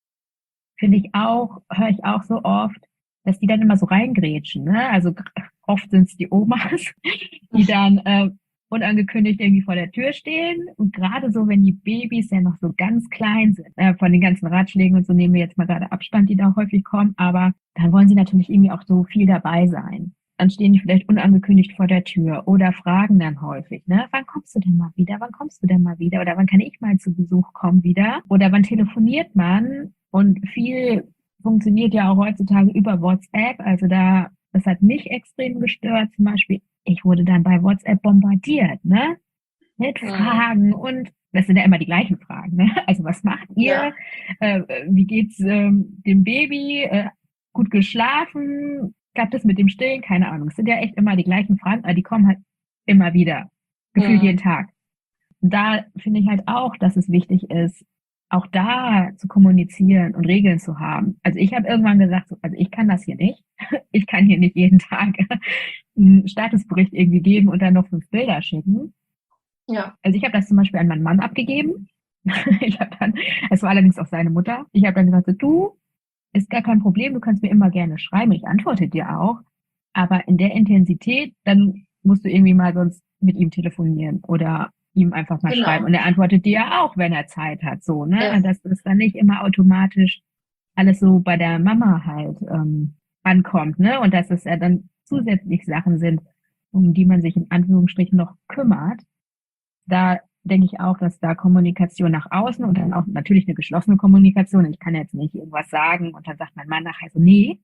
finde ich auch, höre ich auch so oft, dass die dann immer so reingrätschen, ne? Also oft sind es die Omas, die dann unangekündigt irgendwie vor der Tür stehen. Und gerade so, wenn die Babys ja noch so ganz klein sind, von den ganzen Ratschlägen und so nehmen wir jetzt mal gerade Abstand, die da häufig kommen, aber dann wollen sie natürlich irgendwie auch so viel dabei sein. Dann stehen die vielleicht unangekündigt vor der Tür oder fragen dann häufig, ne, wann kommst du denn mal wieder? Wann kommst du denn mal wieder? Oder wann kann ich mal zu Besuch kommen wieder? Oder wann telefoniert man? Und viel funktioniert ja auch heutzutage über WhatsApp. Also das hat mich extrem gestört. Zum Beispiel, ich wurde dann bei WhatsApp bombardiert, ne? Mit mhm, Fragen und das sind ja immer die gleichen Fragen, ne? Also was macht ihr? ja, Wie geht's dem Baby? Gut geschlafen? Klappt es mit dem Stillen? Keine Ahnung. Es sind ja echt immer die gleichen Fragen, aber die kommen halt immer wieder. Gefühlt jeden mhm, Tag. Da finde ich halt auch, dass es wichtig ist, auch da zu kommunizieren und Regeln zu haben. Also ich habe irgendwann gesagt, also ich kann das hier nicht. Ich kann hier nicht jeden Tag einen Statusbericht irgendwie geben und dann noch 5 Bilder schicken. ja, Also ich habe das zum Beispiel an meinen Mann abgegeben. Ich habe dann, es war allerdings auch seine Mutter. Ich habe dann gesagt, so, du, ist gar kein Problem, du kannst mir immer gerne schreiben, ich antworte dir auch. Aber in der Intensität, dann musst du irgendwie mal sonst mit ihm telefonieren oder ihm einfach mal schreiben. genau, Und er antwortet dir ja auch, wenn er Zeit hat, so, ne? ja, Und dass das dann nicht immer automatisch alles so bei der Mama halt ankommt, ne? Und dass es ja dann zusätzlich Sachen sind, um die man sich in Anführungsstrichen noch kümmert. Da denke ich auch, dass da Kommunikation nach außen und dann auch natürlich eine geschlossene Kommunikation. Ich kann jetzt nicht irgendwas sagen und dann sagt mein Mann nachher so, nee,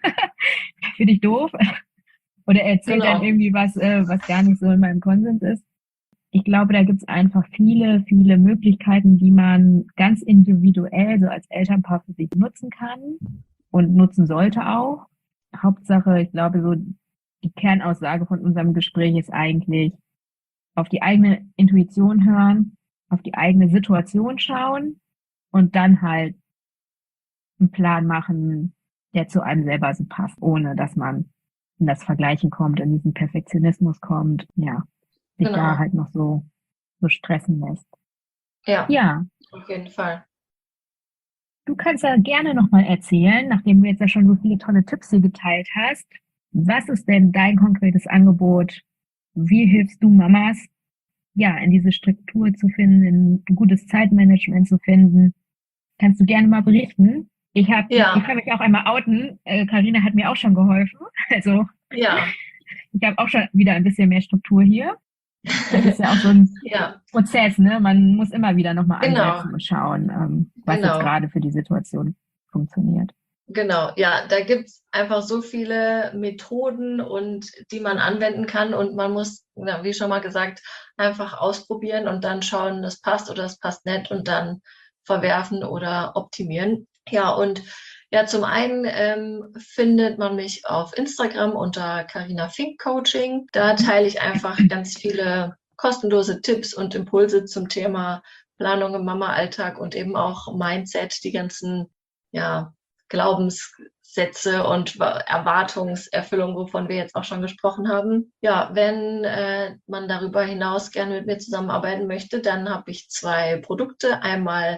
finde ich doof. Oder er erzählt dann genau, irgendwie was, was gar nicht so in meinem Konsens ist. Ich glaube, da gibt es einfach viele, viele Möglichkeiten, die man ganz individuell so als Elternpaar für sich nutzen kann und nutzen sollte auch. Hauptsache, ich glaube, so die Kernaussage von unserem Gespräch ist eigentlich, auf die eigene Intuition hören, auf die eigene Situation schauen und dann halt einen Plan machen, der zu einem selber so passt, ohne dass man in das Vergleichen kommt, in diesen Perfektionismus kommt, ja, sich da genau, halt noch so stressen lässt. ja, Ja, auf jeden Fall. du kannst ja gerne nochmal erzählen, nachdem du jetzt ja schon so viele tolle Tipps hier geteilt hast. Was ist denn dein konkretes Angebot? Wie hilfst du Mamas, ja, in diese Struktur zu finden, in ein gutes Zeitmanagement zu finden? Kannst du gerne mal berichten. Ich hab Ja, mich auch einmal outen. Carina hat mir auch schon geholfen. Also ja, ich habe auch schon wieder ein bisschen mehr Struktur hier. Das ist ja auch so ein ja, Prozess, ne? Man muss immer wieder nochmal genau, ansetzen und schauen, was jetzt genau. gerade für die Situation funktioniert. Genau, ja, da gibt's einfach so viele Methoden und die man anwenden kann und man muss, ja, wie schon mal gesagt, einfach ausprobieren und dann schauen, das passt oder das passt nicht und dann verwerfen oder optimieren. Ja, und ja, zum einen findet man mich auf Instagram unter Carina Fink Coaching. Da teile ich einfach ganz viele kostenlose Tipps und Impulse zum Thema Planung im Mama-Alltag und eben auch Mindset, die ganzen, ja, Glaubenssätze und Erwartungserfüllung, wovon wir jetzt auch schon gesprochen haben. Ja, wenn man darüber hinaus gerne mit mir zusammenarbeiten möchte, dann habe ich 2 Produkte. Einmal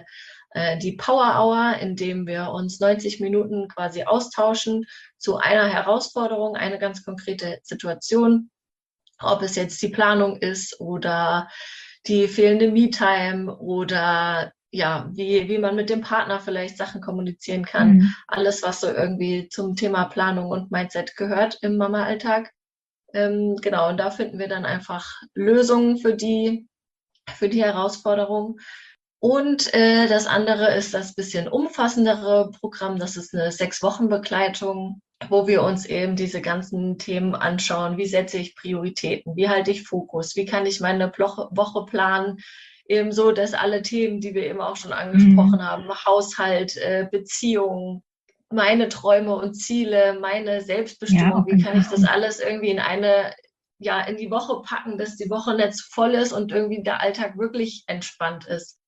die Power Hour, in dem wir uns 90 Minuten quasi austauschen zu einer Herausforderung, eine ganz konkrete Situation, ob es jetzt die Planung ist oder die fehlende Me-Time oder ja, wie man mit dem Partner vielleicht Sachen kommunizieren kann. Alles, was so irgendwie zum Thema Planung und Mindset gehört im Mama-Alltag. Genau, und da finden wir dann einfach Lösungen für die Herausforderung. Und das andere ist das bisschen umfassendere Programm. Das ist eine 6-Wochen-Begleitung, wo wir uns eben diese ganzen Themen anschauen. Wie setze ich Prioritäten? Wie halte ich Fokus? Wie kann ich meine Woche planen? Eben so, dass alle Themen, die wir eben auch schon angesprochen haben, Haushalt, Beziehung, meine Träume und Ziele, meine Selbstbestimmung, wie kann ich das alles irgendwie in die Woche packen, dass die Woche nicht zu voll ist und irgendwie der Alltag wirklich entspannt ist.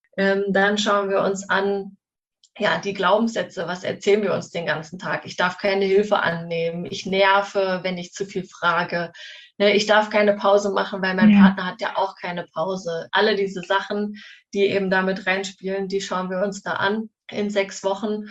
Dann schauen wir uns an, ja, die Glaubenssätze, was erzählen wir uns den ganzen Tag? Ich darf keine Hilfe annehmen, ich nerve, wenn ich zu viel frage, ne, ich darf keine Pause machen, weil mein Partner hat ja auch keine Pause. Alle diese Sachen, die eben damit reinspielen, die schauen wir uns da an in 6 Wochen.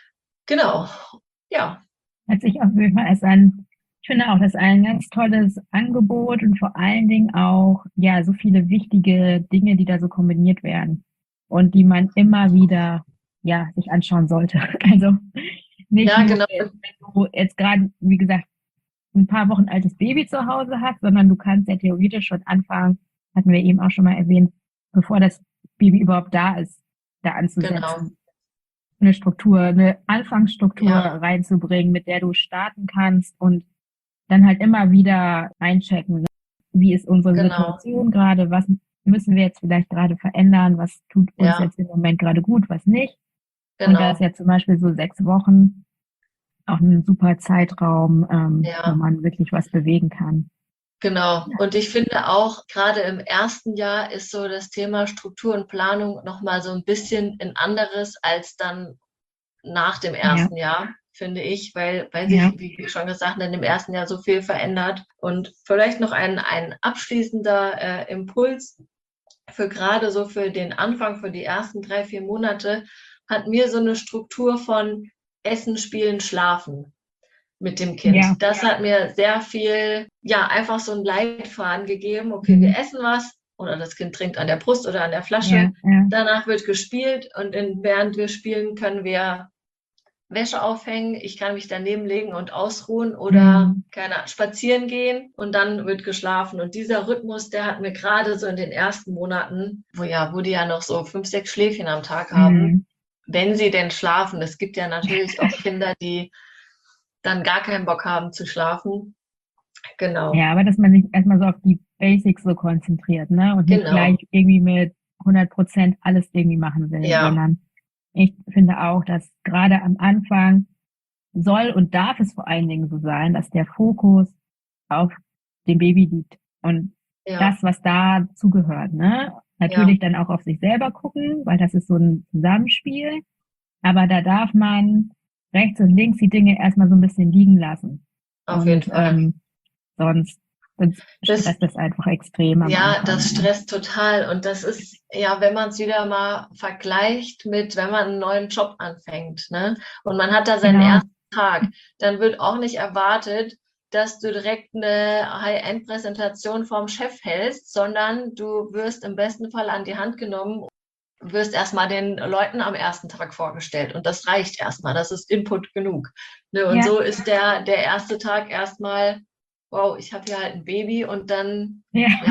Genau, ja. Hört sich auf jeden Fall erst an. Ich finde auch, das ist ein ganz tolles Angebot und vor allen Dingen auch, ja, so viele wichtige Dinge, die da so kombiniert werden und die man immer wieder, ja, sich anschauen sollte. Also nicht nur, genau. wenn du jetzt gerade, wie gesagt, ein paar Wochen altes Baby zu Hause hast, sondern du kannst ja theoretisch schon anfangen, hatten wir eben auch schon mal erwähnt, bevor das Baby überhaupt da ist, da anzusetzen. Genau. Eine Struktur, eine Anfangsstruktur reinzubringen, mit der du starten kannst und dann halt immer wieder einchecken, wie ist unsere Situation gerade, was müssen wir jetzt vielleicht gerade verändern, was tut uns jetzt im Moment gerade gut, was nicht. Und da ist ja zum Beispiel so 6 Wochen auch ein super Zeitraum, wo man wirklich was bewegen kann. Genau. Und ich finde auch, gerade im ersten Jahr ist so das Thema Struktur und Planung nochmal so ein bisschen ein anderes als dann nach dem ersten Jahr, finde ich, weil sich, wie schon gesagt, in dem ersten Jahr so viel verändert. Und vielleicht noch ein abschließender Impuls für gerade so für den Anfang, für die ersten 3, 4 Monate, hat mir so eine Struktur von Essen, Spielen, Schlafen mit dem Kind. Ja. Das hat mir sehr viel, einfach so einen Leitfaden gegeben. Okay, wir essen was oder das Kind trinkt an der Brust oder an der Flasche. Danach wird gespielt und während wir spielen, können wir Wäsche aufhängen. Ich kann mich daneben legen und ausruhen oder spazieren gehen und dann wird geschlafen. Und dieser Rhythmus, der hat mir gerade so in den ersten Monaten, wo die ja noch so 5, 6 Schläfchen am Tag haben, wenn sie denn schlafen. Es gibt ja natürlich auch Kinder, die dann gar keinen Bock haben zu schlafen. Genau. Ja, aber dass man sich erstmal so auf die Basics so konzentriert, ne? Und nicht gleich irgendwie mit 100% alles irgendwie machen will, sondern ich finde auch, dass gerade am Anfang soll und darf es vor allen Dingen so sein, dass der Fokus auf dem Baby liegt und das, was da zugehört, ne? Natürlich dann auch auf sich selber gucken, weil das ist so ein Zusammenspiel. Aber da darf man rechts und links die Dinge erstmal so ein bisschen liegen lassen. Auf jeden Fall. Sonst stresst das einfach extrem. Das stresst total. Und das ist, wenn man es wieder mal vergleicht mit, wenn man einen neuen Job anfängt, ne? Und man hat da seinen ersten Tag, dann wird auch nicht erwartet, dass du direkt eine High-End-Präsentation vom Chef hältst, sondern du wirst im besten Fall an die Hand genommen, wirst erstmal den Leuten am ersten Tag vorgestellt und das reicht erstmal, das ist Input genug. Ne? Und so ist der erste Tag erstmal, wow, ich habe hier halt ein Baby und dann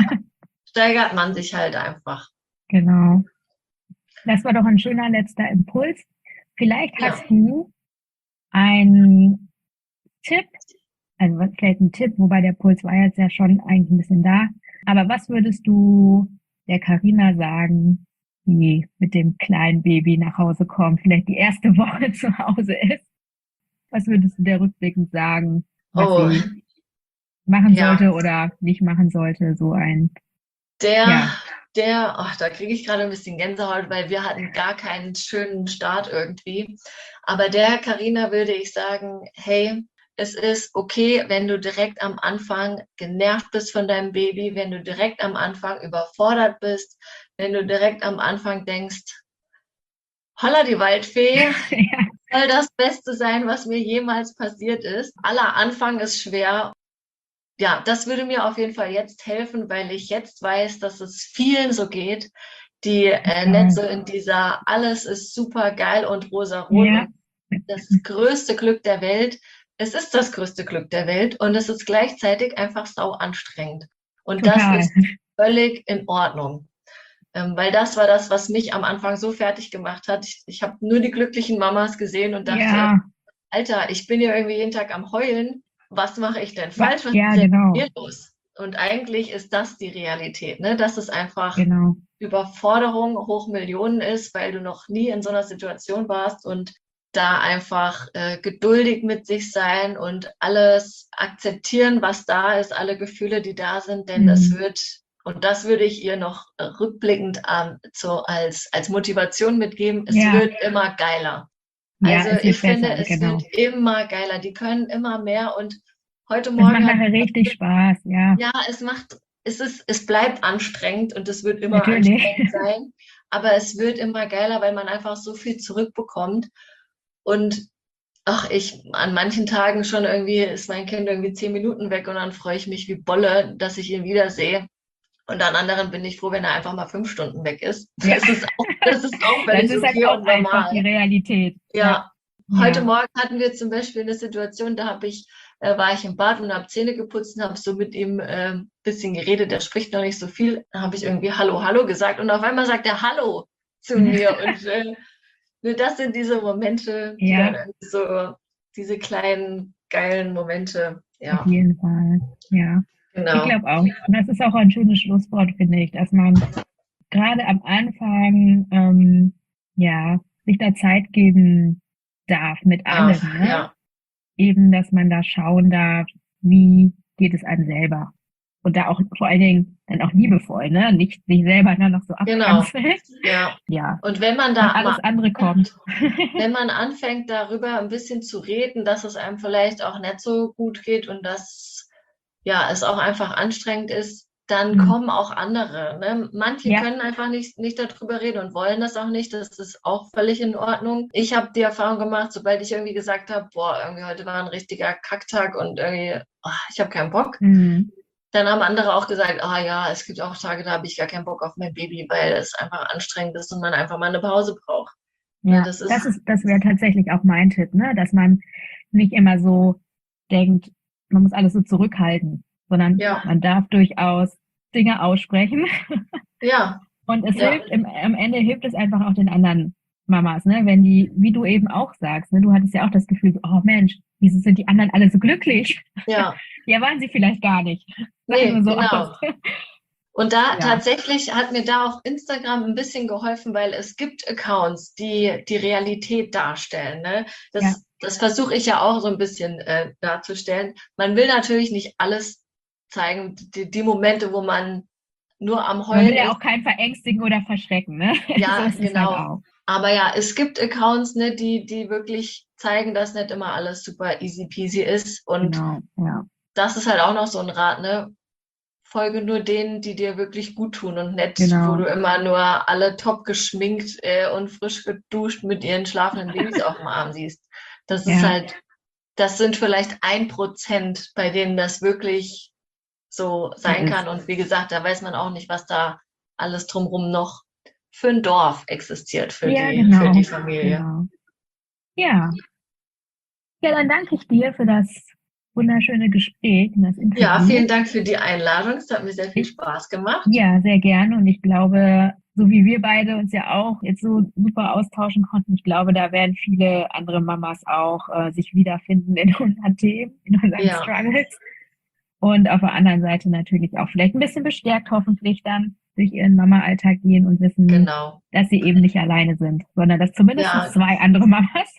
steigert man sich halt einfach. Genau. Das war doch ein schöner letzter Impuls. Vielleicht hast du einen Tipp, also vielleicht ein Tipp, wobei der Puls war jetzt ja schon eigentlich ein bisschen da, aber was würdest du der Carina sagen, die mit dem kleinen Baby nach Hause kommt, vielleicht die erste Woche zu Hause ist? Was würdest du der rückblickend sagen, was sie machen sollte oder nicht machen sollte? So ein da kriege ich gerade ein bisschen Gänsehaut, weil wir hatten gar keinen schönen Start irgendwie. Aber der Carina würde ich sagen, hey, es ist okay, wenn du direkt am Anfang genervt bist von deinem Baby, wenn du direkt am Anfang überfordert bist, wenn du direkt am Anfang denkst, Holla die Waldfee, Ja, soll das Beste sein, was mir jemals passiert ist. Aller Anfang ist schwer. Ja, das würde mir auf jeden Fall jetzt helfen, weil ich jetzt weiß, dass es vielen so geht, die nicht so in dieser alles ist super geil und rosarot ja, und das größte Glück der Welt. Es ist das größte Glück der Welt und es ist gleichzeitig einfach sau anstrengend. Und das total. ist völlig in Ordnung. Weil das war das, was mich am Anfang so fertig gemacht hat. Ich habe nur die glücklichen Mamas gesehen und dachte, Ja, Alter, ich bin ja irgendwie jeden Tag am Heulen. Was mache ich denn falsch? Was ja, ist denn genau, mit mir los? Und eigentlich ist das die Realität, ne? Dass es einfach genau. Überforderung hoch Millionen ist, weil du noch nie in so einer Situation warst und da einfach geduldig mit sich sein und alles akzeptieren, was da ist, alle Gefühle, die da sind, denn es Mhm. wird, und das würde ich ihr noch rückblickend als Motivation mitgeben, es Ja, wird immer geiler. ja, Also es ich wird finde, besser, es genau. wird immer geiler. Die können immer mehr und heute Es macht Morgen hat nachher richtig Spaß, ja, ja, es bleibt anstrengend und es wird immer natürlich. anstrengend sein, aber es wird immer geiler, weil man einfach so viel zurückbekommt. Und ach, an manchen Tagen schon irgendwie ist mein Kind irgendwie 10 Minuten weg und dann freue ich mich wie Bolle, dass ich ihn wiedersehe. Und an anderen bin ich froh, wenn er einfach mal 5 Stunden weg ist. Ja, Das ist auch das völlig ist halt okay auch und einfach die normal. Realität. Ja, Ja, heute ja. Morgen hatten wir zum Beispiel eine Situation, war ich im Bad und habe Zähne geputzt und habe so mit ihm bisschen geredet. Der spricht noch nicht so viel. Dann habe ich irgendwie Hallo, Hallo gesagt und auf einmal sagt er Hallo zu mir. Und nur das sind diese Momente, die dann Ja, irgendwie so, diese kleinen, geilen Momente. auf Ja, jeden Fall. Ja, ich genau. glaube auch. Und das ist auch ein schönes Schlusswort, finde ich, dass man gerade am Anfang, ja, sich da Zeit geben darf mit Darf, allem, ne? ja, Eben, dass man da schauen darf, wie geht es einem selber. Und da auch vor allen Dingen dann auch liebevoll, ne? Nicht sich selber dann noch so genau. abkanzeln. Ja. Ja. Und wenn man Und da alles mal andere kommt. wenn man anfängt, darüber ein bisschen zu reden, dass es einem vielleicht auch nicht so gut geht und dass ja, es auch einfach anstrengend ist, dann Hm. kommen auch andere. Ne? Manche Ja, können einfach nicht darüber reden und wollen das auch nicht. Das ist auch völlig in Ordnung. Ich habe die Erfahrung gemacht, sobald ich irgendwie gesagt habe, boah, irgendwie heute war ein richtiger Kacktag und irgendwie, ich habe keinen Bock. hm. Dann haben andere auch gesagt, ah ja, es gibt auch Tage, da habe ich gar keinen Bock auf mein Baby, weil es einfach anstrengend ist und man einfach mal eine Pause braucht. Ne, Ja, das ist, das wäre tatsächlich auch mein Tipp, ne? Dass man nicht immer so denkt, man muss alles so zurückhalten, sondern ja, man darf durchaus Dinge aussprechen. ja, Und es ja, hilft, am Ende hilft es einfach auch den anderen Mamas, ne? Wenn die, wie du eben auch sagst, ne? Du hattest ja auch das Gefühl, so, oh Mensch, wieso sind die anderen alle so glücklich? ja. Ja, waren sie vielleicht gar nicht. Sah Nee, nur so aus. genau. Und da Ja, tatsächlich hat mir da auch Instagram ein bisschen geholfen, weil es gibt Accounts, die die Realität darstellen. Ne? ja. Das versuche ich ja auch so ein bisschen darzustellen. Man will natürlich nicht alles zeigen, die Momente, wo man nur am Man will Heulen ja ist. auch keinen verängstigen oder verschrecken, ne? So Ja, ist es halt genau. auch. Aber ja, es gibt Accounts, ne, die wirklich zeigen, dass nicht immer alles super easy peasy ist. Und Genau, ja. das ist halt auch noch so ein Rat, ne? Folge nur denen, die dir wirklich gut tun und nicht, wo du Genau. immer nur alle top geschminkt und frisch geduscht mit ihren schlafenden Babys auf dem Arm siehst. Das ist Ja, halt, das sind vielleicht 1%, bei denen das wirklich so so sein ist. kann. Und wie gesagt, da weiß man auch nicht, was da alles drumherum noch für ein Dorf existiert, Ja, für die genau. Familie. Genau. Ja. Ja, dann danke ich dir für das wunderschöne Gespräch und das Ja, Interview. vielen Dank für die Einladung. Es hat mir sehr viel Ich, Spaß gemacht. ja, sehr gerne. Und ich glaube, so wie wir beide uns ja auch jetzt so super austauschen konnten, ich glaube, da werden viele andere Mamas auch sich wiederfinden in unseren Themen, in unseren Ja, Struggles. Und auf der anderen Seite natürlich auch vielleicht ein bisschen bestärkt hoffentlich dann durch ihren Mama-Alltag gehen und wissen, genau. dass sie eben nicht alleine sind, sondern dass zumindest Ja, 2 andere Mamas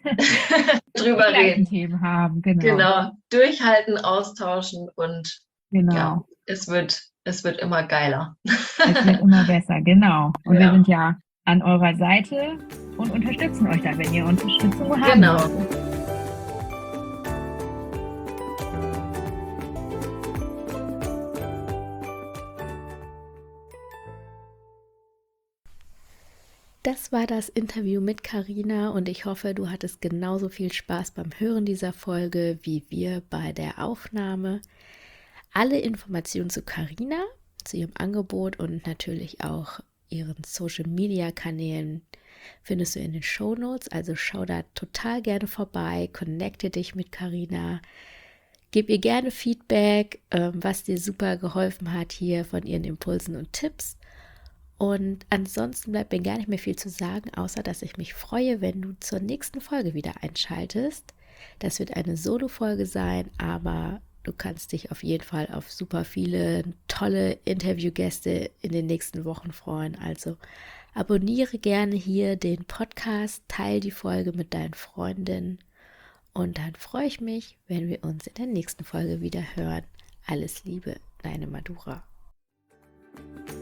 die drüber gleichen reden. Themen haben. Genau, Genau, durchhalten, austauschen und ja, genau. es wird immer geiler. Es wird immer besser, genau. Und wir Ja, sind ja an eurer Seite und unterstützen euch da, wenn ihr Unterstützung haben genau. solltet. Das war das Interview mit Carina und ich hoffe, du hattest genauso viel Spaß beim Hören dieser Folge wie wir bei der Aufnahme. Alle Informationen zu Carina, zu ihrem Angebot und natürlich auch ihren Social-Media-Kanälen findest du in den Shownotes, also schau da total gerne vorbei, connecte dich mit Carina, gib ihr gerne Feedback, was dir super geholfen hat hier von ihren Impulsen und Tipps. Und ansonsten bleibt mir gar nicht mehr viel zu sagen, außer dass ich mich freue, wenn du zur nächsten Folge wieder einschaltest. Das wird eine Solo-Folge sein, aber du kannst dich auf jeden Fall auf super viele tolle Interviewgäste in den nächsten Wochen freuen. Also abonniere gerne hier den Podcast, teile die Folge mit deinen Freundinnen und dann freue ich mich, wenn wir uns in der nächsten Folge wieder hören. Alles Liebe, deine Madura.